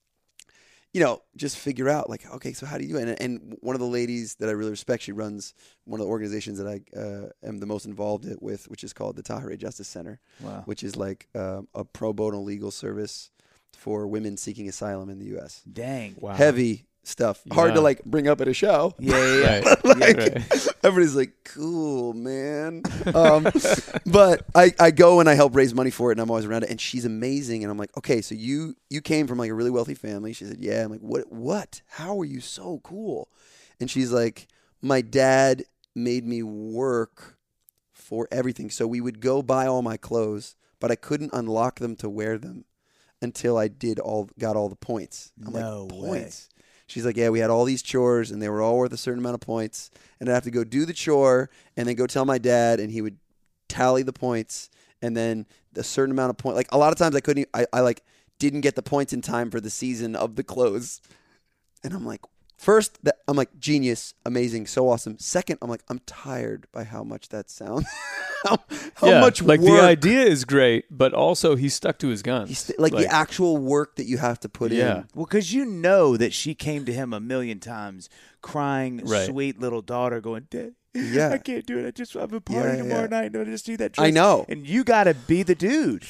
you know, just figure out like, okay, so how do you do it? And, and one of the ladies that I really respect, she runs one of the organizations that I uh, am the most involved with, which is called the Tahirih Justice Center, Wow. which is like um, a pro bono legal service for women seeking asylum in the U S. Dang. Wow. Heavy stuff. Hard Yeah. to like bring up at a show. Yeah, yeah, yeah. Right. Like, Right. everybody's like, cool, man. Um, but I, I go and I help raise money for it, and I'm always around it. And she's amazing. And I'm like, okay, so you you came from like a really wealthy family. She said, yeah. I'm like, what? What? How are you so cool? And she's like, my dad made me work for everything. So we would go buy all my clothes, but I couldn't unlock them to wear them until I did all got all the points. I'm No like, way. points. She's like, yeah, we had all these chores, and they were all worth a certain amount of points. And I'd have to go do the chore and then go tell my dad, and he would tally the points. And then a certain amount of points. Like, a lot of times I couldn't, I, I like, didn't get the points in time for the season of the clothes. And I'm like, first, that, I'm like, genius, amazing, so awesome. Second, I'm like, I'm tired by how much that sounds. how how Yeah, much like work. the idea is great, but also he stuck to his guns. He's st- like, the actual work that you have to put Yeah. in. Well, because you know that she came to him a million times, crying, Right. sweet little daughter, going, Dad, Yeah. I can't do it. I just have a party Yeah, tomorrow yeah. night. No, just do that. I dress." know. And you got to be the dude.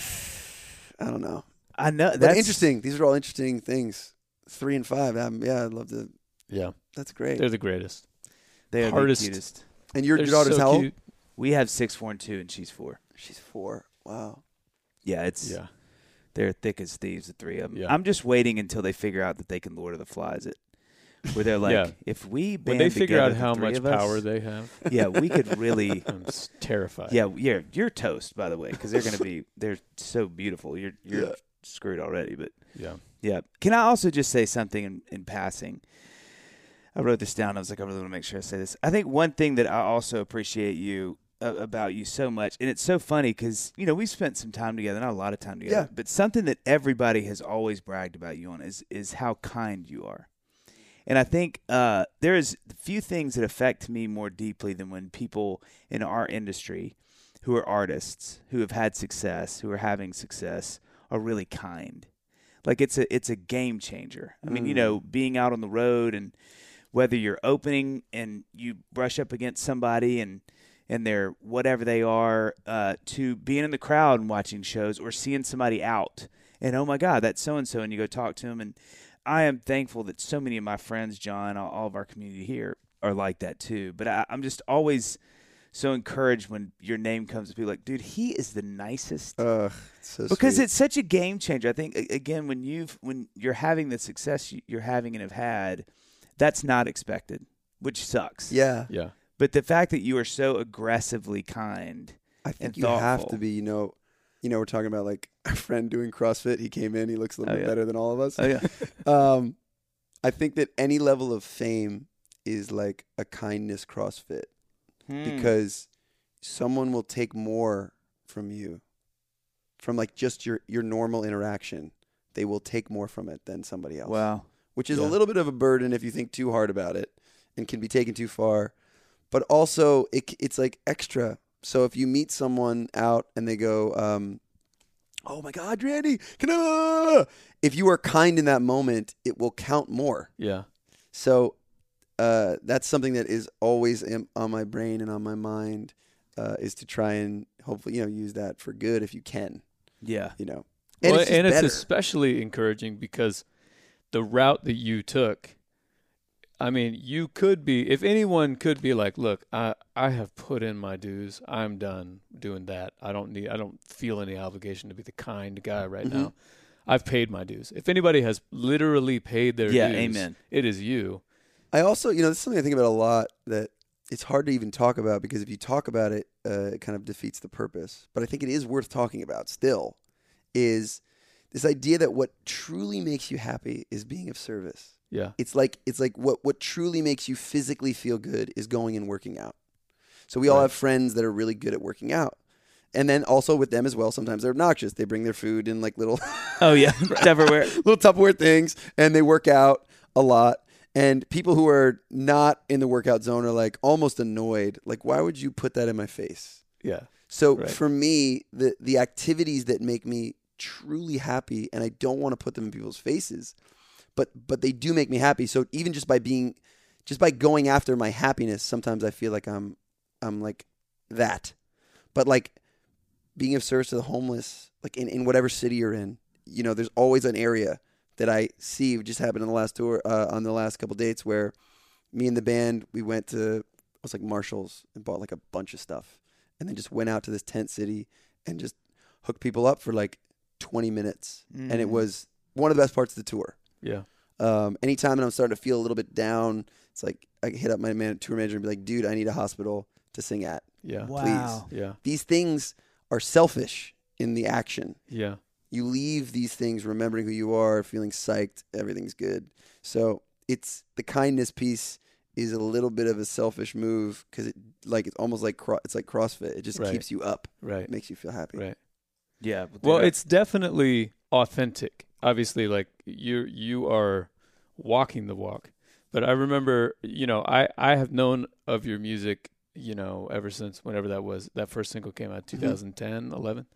I don't know. I know. But That's interesting. These are all interesting things. Three and five. Um, yeah, I'd love to. Yeah. That's great. They're the greatest. They are hardest- the cutest. And your, They're your daughter's so how old? cute. We have six, four, and two, and she's four. She's four. Wow. Yeah, it's Yeah. they're thick as thieves, the three of them. Yeah. I'm just waiting until they figure out that they can Lord of the Flies it. Where they're like, Yeah. if we When band they figure together, out the how three much of us, power they have, yeah, we could really. I'm s- terrified. Yeah, yeah, you're toast, by the way, because they're going to be they're so beautiful. You're you're Yeah. screwed already, but Yeah. yeah. Can I also just say something in, in passing? I wrote this down. I was like, I really want to make sure I say this. I think one thing that I also appreciate you uh, about you so much, and it's so funny because you know we spent some time together, not a lot of time together, Yeah. but something that everybody has always bragged about you on is is how kind you are. And I think uh, there is few things that affect me more deeply than when people in our industry who are artists, who have had success, who are having success, are really kind. Like it's a it's a game changer. I mean, you know, being out on the road and whether you're opening and you brush up against somebody and and they're whatever they are, uh, to being in the crowd and watching shows or seeing somebody out and oh my God, that's so and so, and you go talk to them. And I am thankful that so many of my friends, John, all, all of our community here are like that too. But I, I'm just always so encouraged when your name comes to people like, dude, he is the nicest. Ugh, it's so Because sweet. it's such a game changer. I think a- again when you've when you're having the success you- you're having and have had, that's not expected, which sucks. Yeah. Yeah. But the fact that you are so aggressively kind, I think and you have thoughtful. to be, you know, you know, we're talking about like a friend doing CrossFit. He came in, he looks a little Oh, bit yeah. better than all of us. oh yeah, Um, I think that any level of fame is like a kindness CrossFit Hmm. because someone will take more from you, from like just your, your normal interaction. They will take more from it than somebody else. wow, Which is Yeah. a little bit of a burden if you think too hard about it and can be taken too far. But also, it, it's like extra. So if you meet someone out and they go, um, oh my God, Randy, can I? If you are kind in that moment, it will count more. Yeah. So uh, that's something that is always in, on my brain and on my mind, uh, is to try and hopefully, you know, use that for good if you can, Yeah. you know. And Well, it's, just and it's better. especially encouraging because the route that you took, I mean, you could be, if anyone could be like, look, I, I have put in my dues. I'm done doing that. I don't need, I don't feel any obligation to be the kind guy right Mm-hmm. now. I've paid my dues. If anybody has literally paid their Yeah, dues, amen. it is you. I also, you know, this is something I think about a lot, that it's hard to even talk about, because if you talk about it, uh, it kind of defeats the purpose. But I think it is worth talking about still, is this idea that what truly makes you happy is being of service. Yeah. It's like it's like what what truly makes you physically feel good is going and working out. So we all Right. have friends that are really good at working out. And then also with them as well, sometimes they're obnoxious. They bring their food in like little Oh yeah, Tupperware. little Tupperware things, and they work out a lot. And people who are not in the workout zone are like almost annoyed. Like, why would you put that in my face? Yeah. So Right. for me, the the activities that make me truly happy, and I don't want to put them in people's faces, but but they do make me happy. So even just by being, just by going after my happiness, sometimes I feel like I'm I'm like that. But like being of service to the homeless, like in, in whatever city you're in, you know, there's always an area that I see. It just happened on the last tour, uh, on the last couple dates, where me and the band, we went to, it was like Marshall's, and bought like a bunch of stuff, and then just went out to this tent city and just hooked people up for like twenty minutes. Mm. And it was one of the best parts of the tour. Yeah. Um, anytime that I'm starting to feel a little bit down, it's like I hit up my man, tour manager and be like, dude, I need a hospital to sing at. Yeah. Wow. Yeah. These things are selfish in the action. Yeah. You leave these things remembering who you are, feeling psyched, everything's good. So it's the kindness piece is a little bit of a selfish move, because it like it's almost like cro- it's like CrossFit. It just Right. keeps you up. Right. It makes you feel happy. Right. Yeah. Well, dude, it's definitely authentic. Obviously, like you you are walking the walk. But I remember, you know, I, I have known of your music, you know, ever since whenever that was. That first single came out, twenty ten, eleven.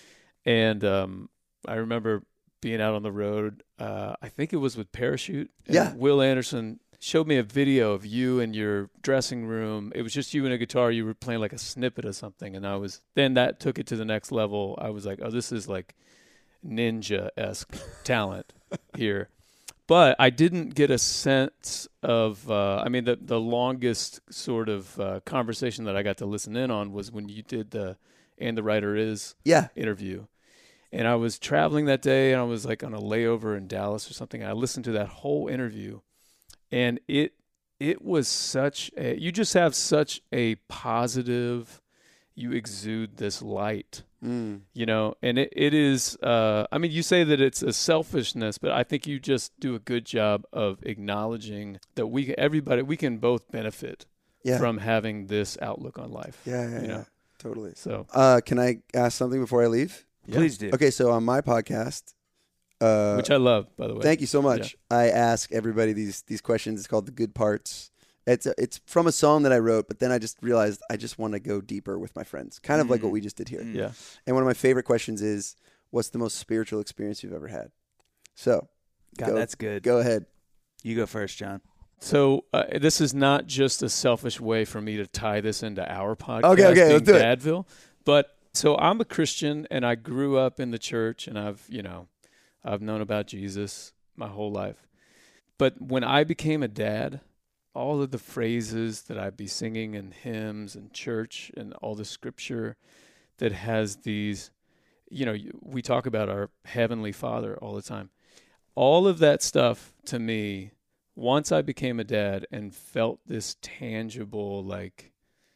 And um, I remember being out on the road. Uh, I think it was with Parachute. And Yeah. Will Anderson showed me a video of you in your dressing room. It was just you and a guitar. You were playing like a snippet of something. And I was, then that took it to the next level. I was like, oh, this is like ninja-esque talent here. But I didn't get a sense of, uh, I mean, the, the longest sort of uh, conversation that I got to listen in on was when you did the And the Writer Is Yeah. interview. And I was traveling that day, and I was like on a layover in Dallas or something. I listened to that whole interview, and it it was such a, you just have such a positive, you exude this light, Mm. you know, and it, it is, uh, I mean, you say that it's a selfishness, but I think you just do a good job of acknowledging that we, everybody, we can both benefit Yeah. from having this outlook on life. Yeah. Yeah. you yeah. know. Totally. So, Uh, can I ask something before I leave? yeah. please do. Okay. So on my podcast, uh, Which I love, by the way. thank you so much. I ask everybody these these questions. It's called The Good Parts. It's a, it's from a song that I wrote, but then I just realized I just want to go deeper with my friends, kind of like Mm. what we just did here. Mm. Yeah. And one of my favorite questions is, what's the most spiritual experience you've ever had? So God, go, that's good. go ahead. You go first, John. So uh, this is not just a selfish way for me to tie this into our podcast, Okay, okay, being let's do it. Dadville. But so I'm a Christian, and I grew up in the church, and I've, you know, I've known about Jesus my whole life. But when I became a dad, all of the phrases that I'd be singing in hymns and church and all the scripture that has these, you know, we talk about our Heavenly Father all the time. All of that stuff to me, once I became a dad and felt this tangible, like,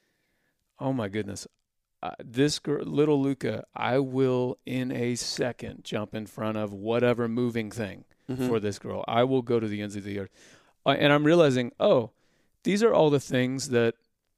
oh my goodness, uh, this girl, little Luca, I will in a second jump in front of whatever moving thing Mhm. for this girl. I will go to the ends of the earth. Uh, and I'm realizing, oh, these are all the things that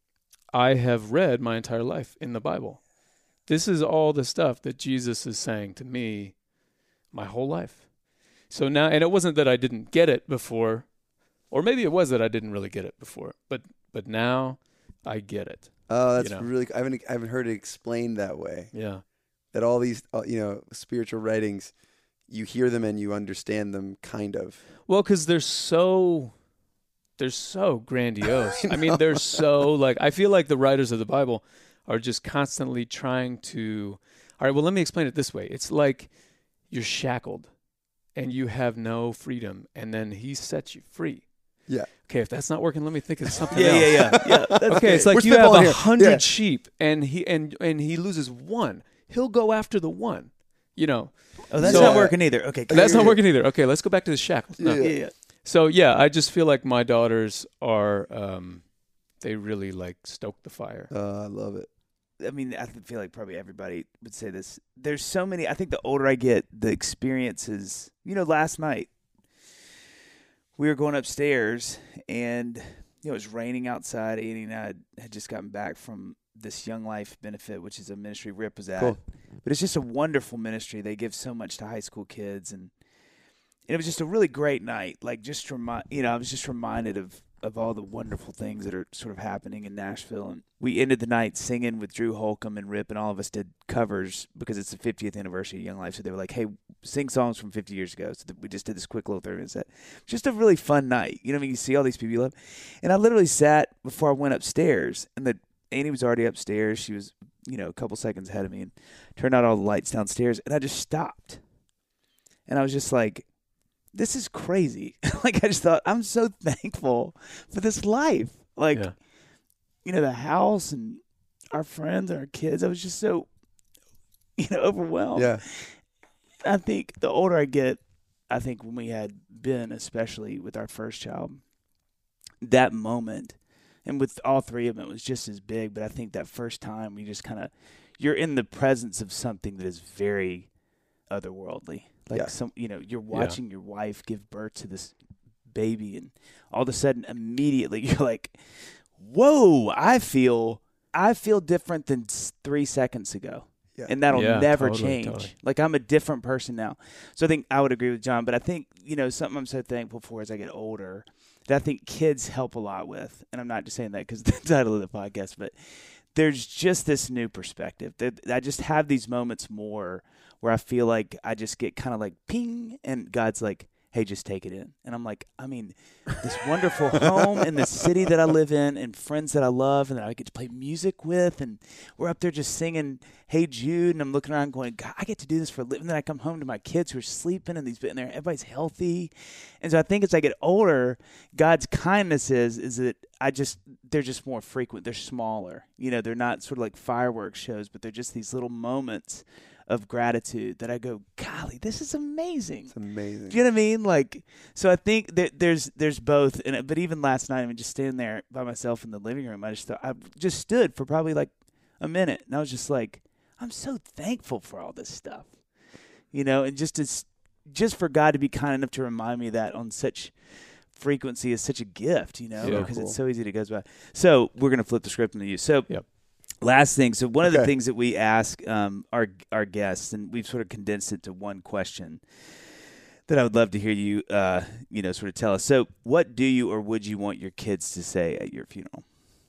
I have read my entire life in the Bible. This is all the stuff that Jesus is saying to me my whole life. So now, and it wasn't that I didn't get it before, or maybe it was that I didn't really get it before, but but now I get it. Oh, that's You know. really. I haven't I haven't heard it explained that way. Yeah. that all these, uh, you know, spiritual writings, you hear them and you understand them, kind of. Well, because they're so, they're so grandiose. I, I mean, they're so like, I feel like the writers of the Bible are just constantly trying to, all right, well, let me explain it this way. It's like you're shackled and you have no freedom, and then he sets you free. Yeah. Okay, if that's not working, let me think of something Yeah, else. yeah, yeah, yeah. That's Okay, great. it's like We're you have spitballing a here. hundred Yeah. sheep, and he and and he loses one. He'll go after the one. You know, Oh, that's So- not working either. Okay, that's not yeah. working either. Okay, let's go back to the shackles. No. Yeah. Yeah, yeah. So yeah, I just feel like my daughters are, um, they really like stoke the fire. Uh, I love it. I mean, I th- feel like probably everybody would say this. There's so many. I think the older I get, the experiences. You know, last night we were going upstairs, and you know it was raining outside. Andy and I had just gotten back from this Young Life benefit, which is a ministry Rip was at. Cool. But it's just a wonderful ministry. They give so much to high school kids, and, and it was just a really great night. Like just remind, you know, I was just reminded of. of all the wonderful things that are sort of happening in Nashville. And we ended the night singing with Drew Holcomb and Rip, and all of us did covers because it's the fiftieth anniversary of Young Life. So they were like, hey, sing songs from fifty years ago. So we just did this quick little thirty-minute set. Just a really fun night. You know what I mean? You see all these people you love. And I literally sat before I went upstairs, and the Annie was already upstairs. She was, you know, a couple seconds ahead of me, and turned out all the lights downstairs, and I just stopped. And I was just like, this is crazy. Like, I just thought, I'm so thankful for this life. Like, Yeah. you know, the house and our friends and our kids. I was just so, you know, overwhelmed. Yeah. I think the older I get, I think when we had Ben, especially with our first child, that moment, and with all three of them, it was just as big. But I think that first time, we just kind of, you're in the presence of something that is very otherworldly. Like Yeah. some, you know, you're watching your wife give birth to this baby, and all of a sudden, immediately, you're like, "Whoa! I feel, I feel different than s- three seconds ago." Yeah. And that'll Yeah, never totally, change. totally. Like, I'm a different person now. So I think I would agree with John, but I think, you know, something I'm so thankful for as I get older that I think kids help a lot with. And I'm not just saying that because the title of the podcast, but there's just this new perspective. That I just have these moments more where I feel like I just get kind of like ping, and God's like, hey, just take it in. And I'm like, I mean, this wonderful home in the city that I live in, and friends that I love and that I get to play music with, and we're up there just singing Hey Jude, and I'm looking around going, God, I get to do this for a living. And then I come home to my kids who are sleeping, and these, and they're, everybody's healthy. And so I think as I get older, God's kindness is is that I just, they're just more frequent. They're smaller. You know, they're not sort of like fireworks shows, but they're just these little moments of gratitude that I go, golly, this is amazing. It's amazing. Do you know what I mean? Like, so I think that there's there's both. And but even last night, I mean, just standing there by myself in the living room, I just thought, I just stood for probably like a minute, and I was just like, I'm so thankful for all this stuff, you know, and just as just for God to be kind enough to remind me of that on such frequency is such a gift, you know, Yeah. because Cool. it's so easy to go by. So we're gonna flip the script into you. So. Yep. Last thing. So one of the Okay. things that we ask um, our our guests, and we've sort of condensed it to one question that I would love to hear you, uh, you know, sort of tell us. So, what do you or would you want your kids to say at your funeral?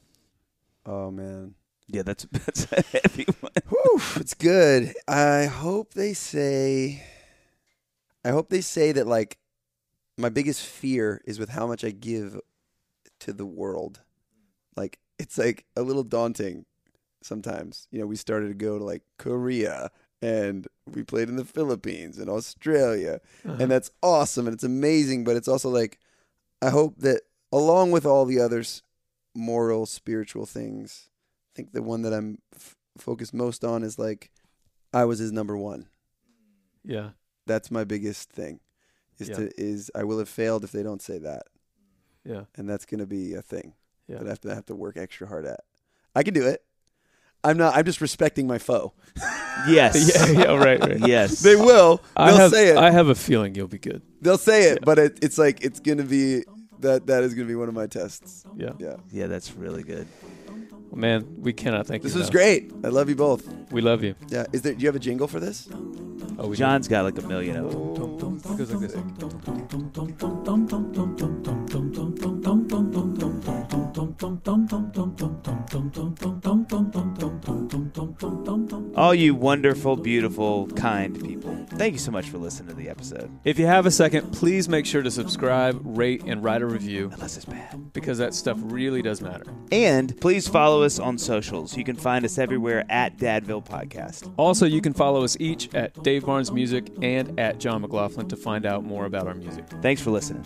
Oh man. Yeah, that's that's a heavy one. Whew, it's good. I hope they say I hope they say that, like, my biggest fear is with how much I give to the world. Like, it's like a little daunting sometimes. You know, we started to go to like Korea, and we played in the Philippines and Australia, Uh-huh. and that's awesome and it's amazing, but it's also like, I hope that along with all the others moral, spiritual things, I think the one that I'm f- focused most on is like, I was his number one. Yeah. That's my biggest thing. Is Yeah. to is I will have failed if they don't say that, Yeah. and that's gonna be a thing Yeah. that I have to I have to work extra hard at. I can do it. I'm not. I'm just respecting my foe. Yes. yeah. Yeah. Right. Right. Yes. They will. I They'll have, say it. I have a feeling you'll be good. They'll say it, but it, it's like it's gonna be that. That is gonna be one of my tests. Yeah. Yeah. Yeah, that's really good. Well, man, we cannot thank This you. was enough. great. I love you both. We love you. Yeah. Is there? Do you have a jingle for this? Oh, we John's got like a million of them. It goes like this. All you wonderful, beautiful, kind people. Thank you so much for listening to the episode. If you have a second, please make sure to subscribe, rate, and write a review. Unless it's bad. Because that stuff really does matter. And please follow us on socials. You can find us everywhere at Dadville Podcast. Also, you can follow us each at Dave Barnes Music and at John McLaughlin to find out more about our music. Thanks for listening.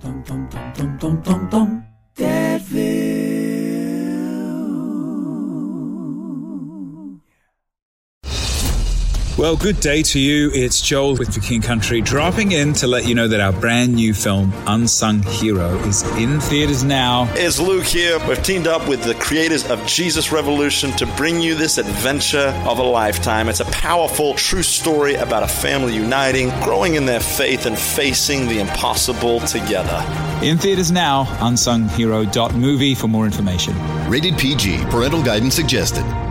Well, good day to you. It's Joel with The King Country, dropping in to let you know that our brand new film, Unsung Hero, is in theaters now. It's Luke here. We've teamed up with the creators of Jesus Revolution to bring you this adventure of a lifetime. It's a powerful, true story about a family uniting, growing in their faith, and facing the impossible together. In theaters now, unsung hero dot movie for more information. Rated P G. Parental guidance suggested.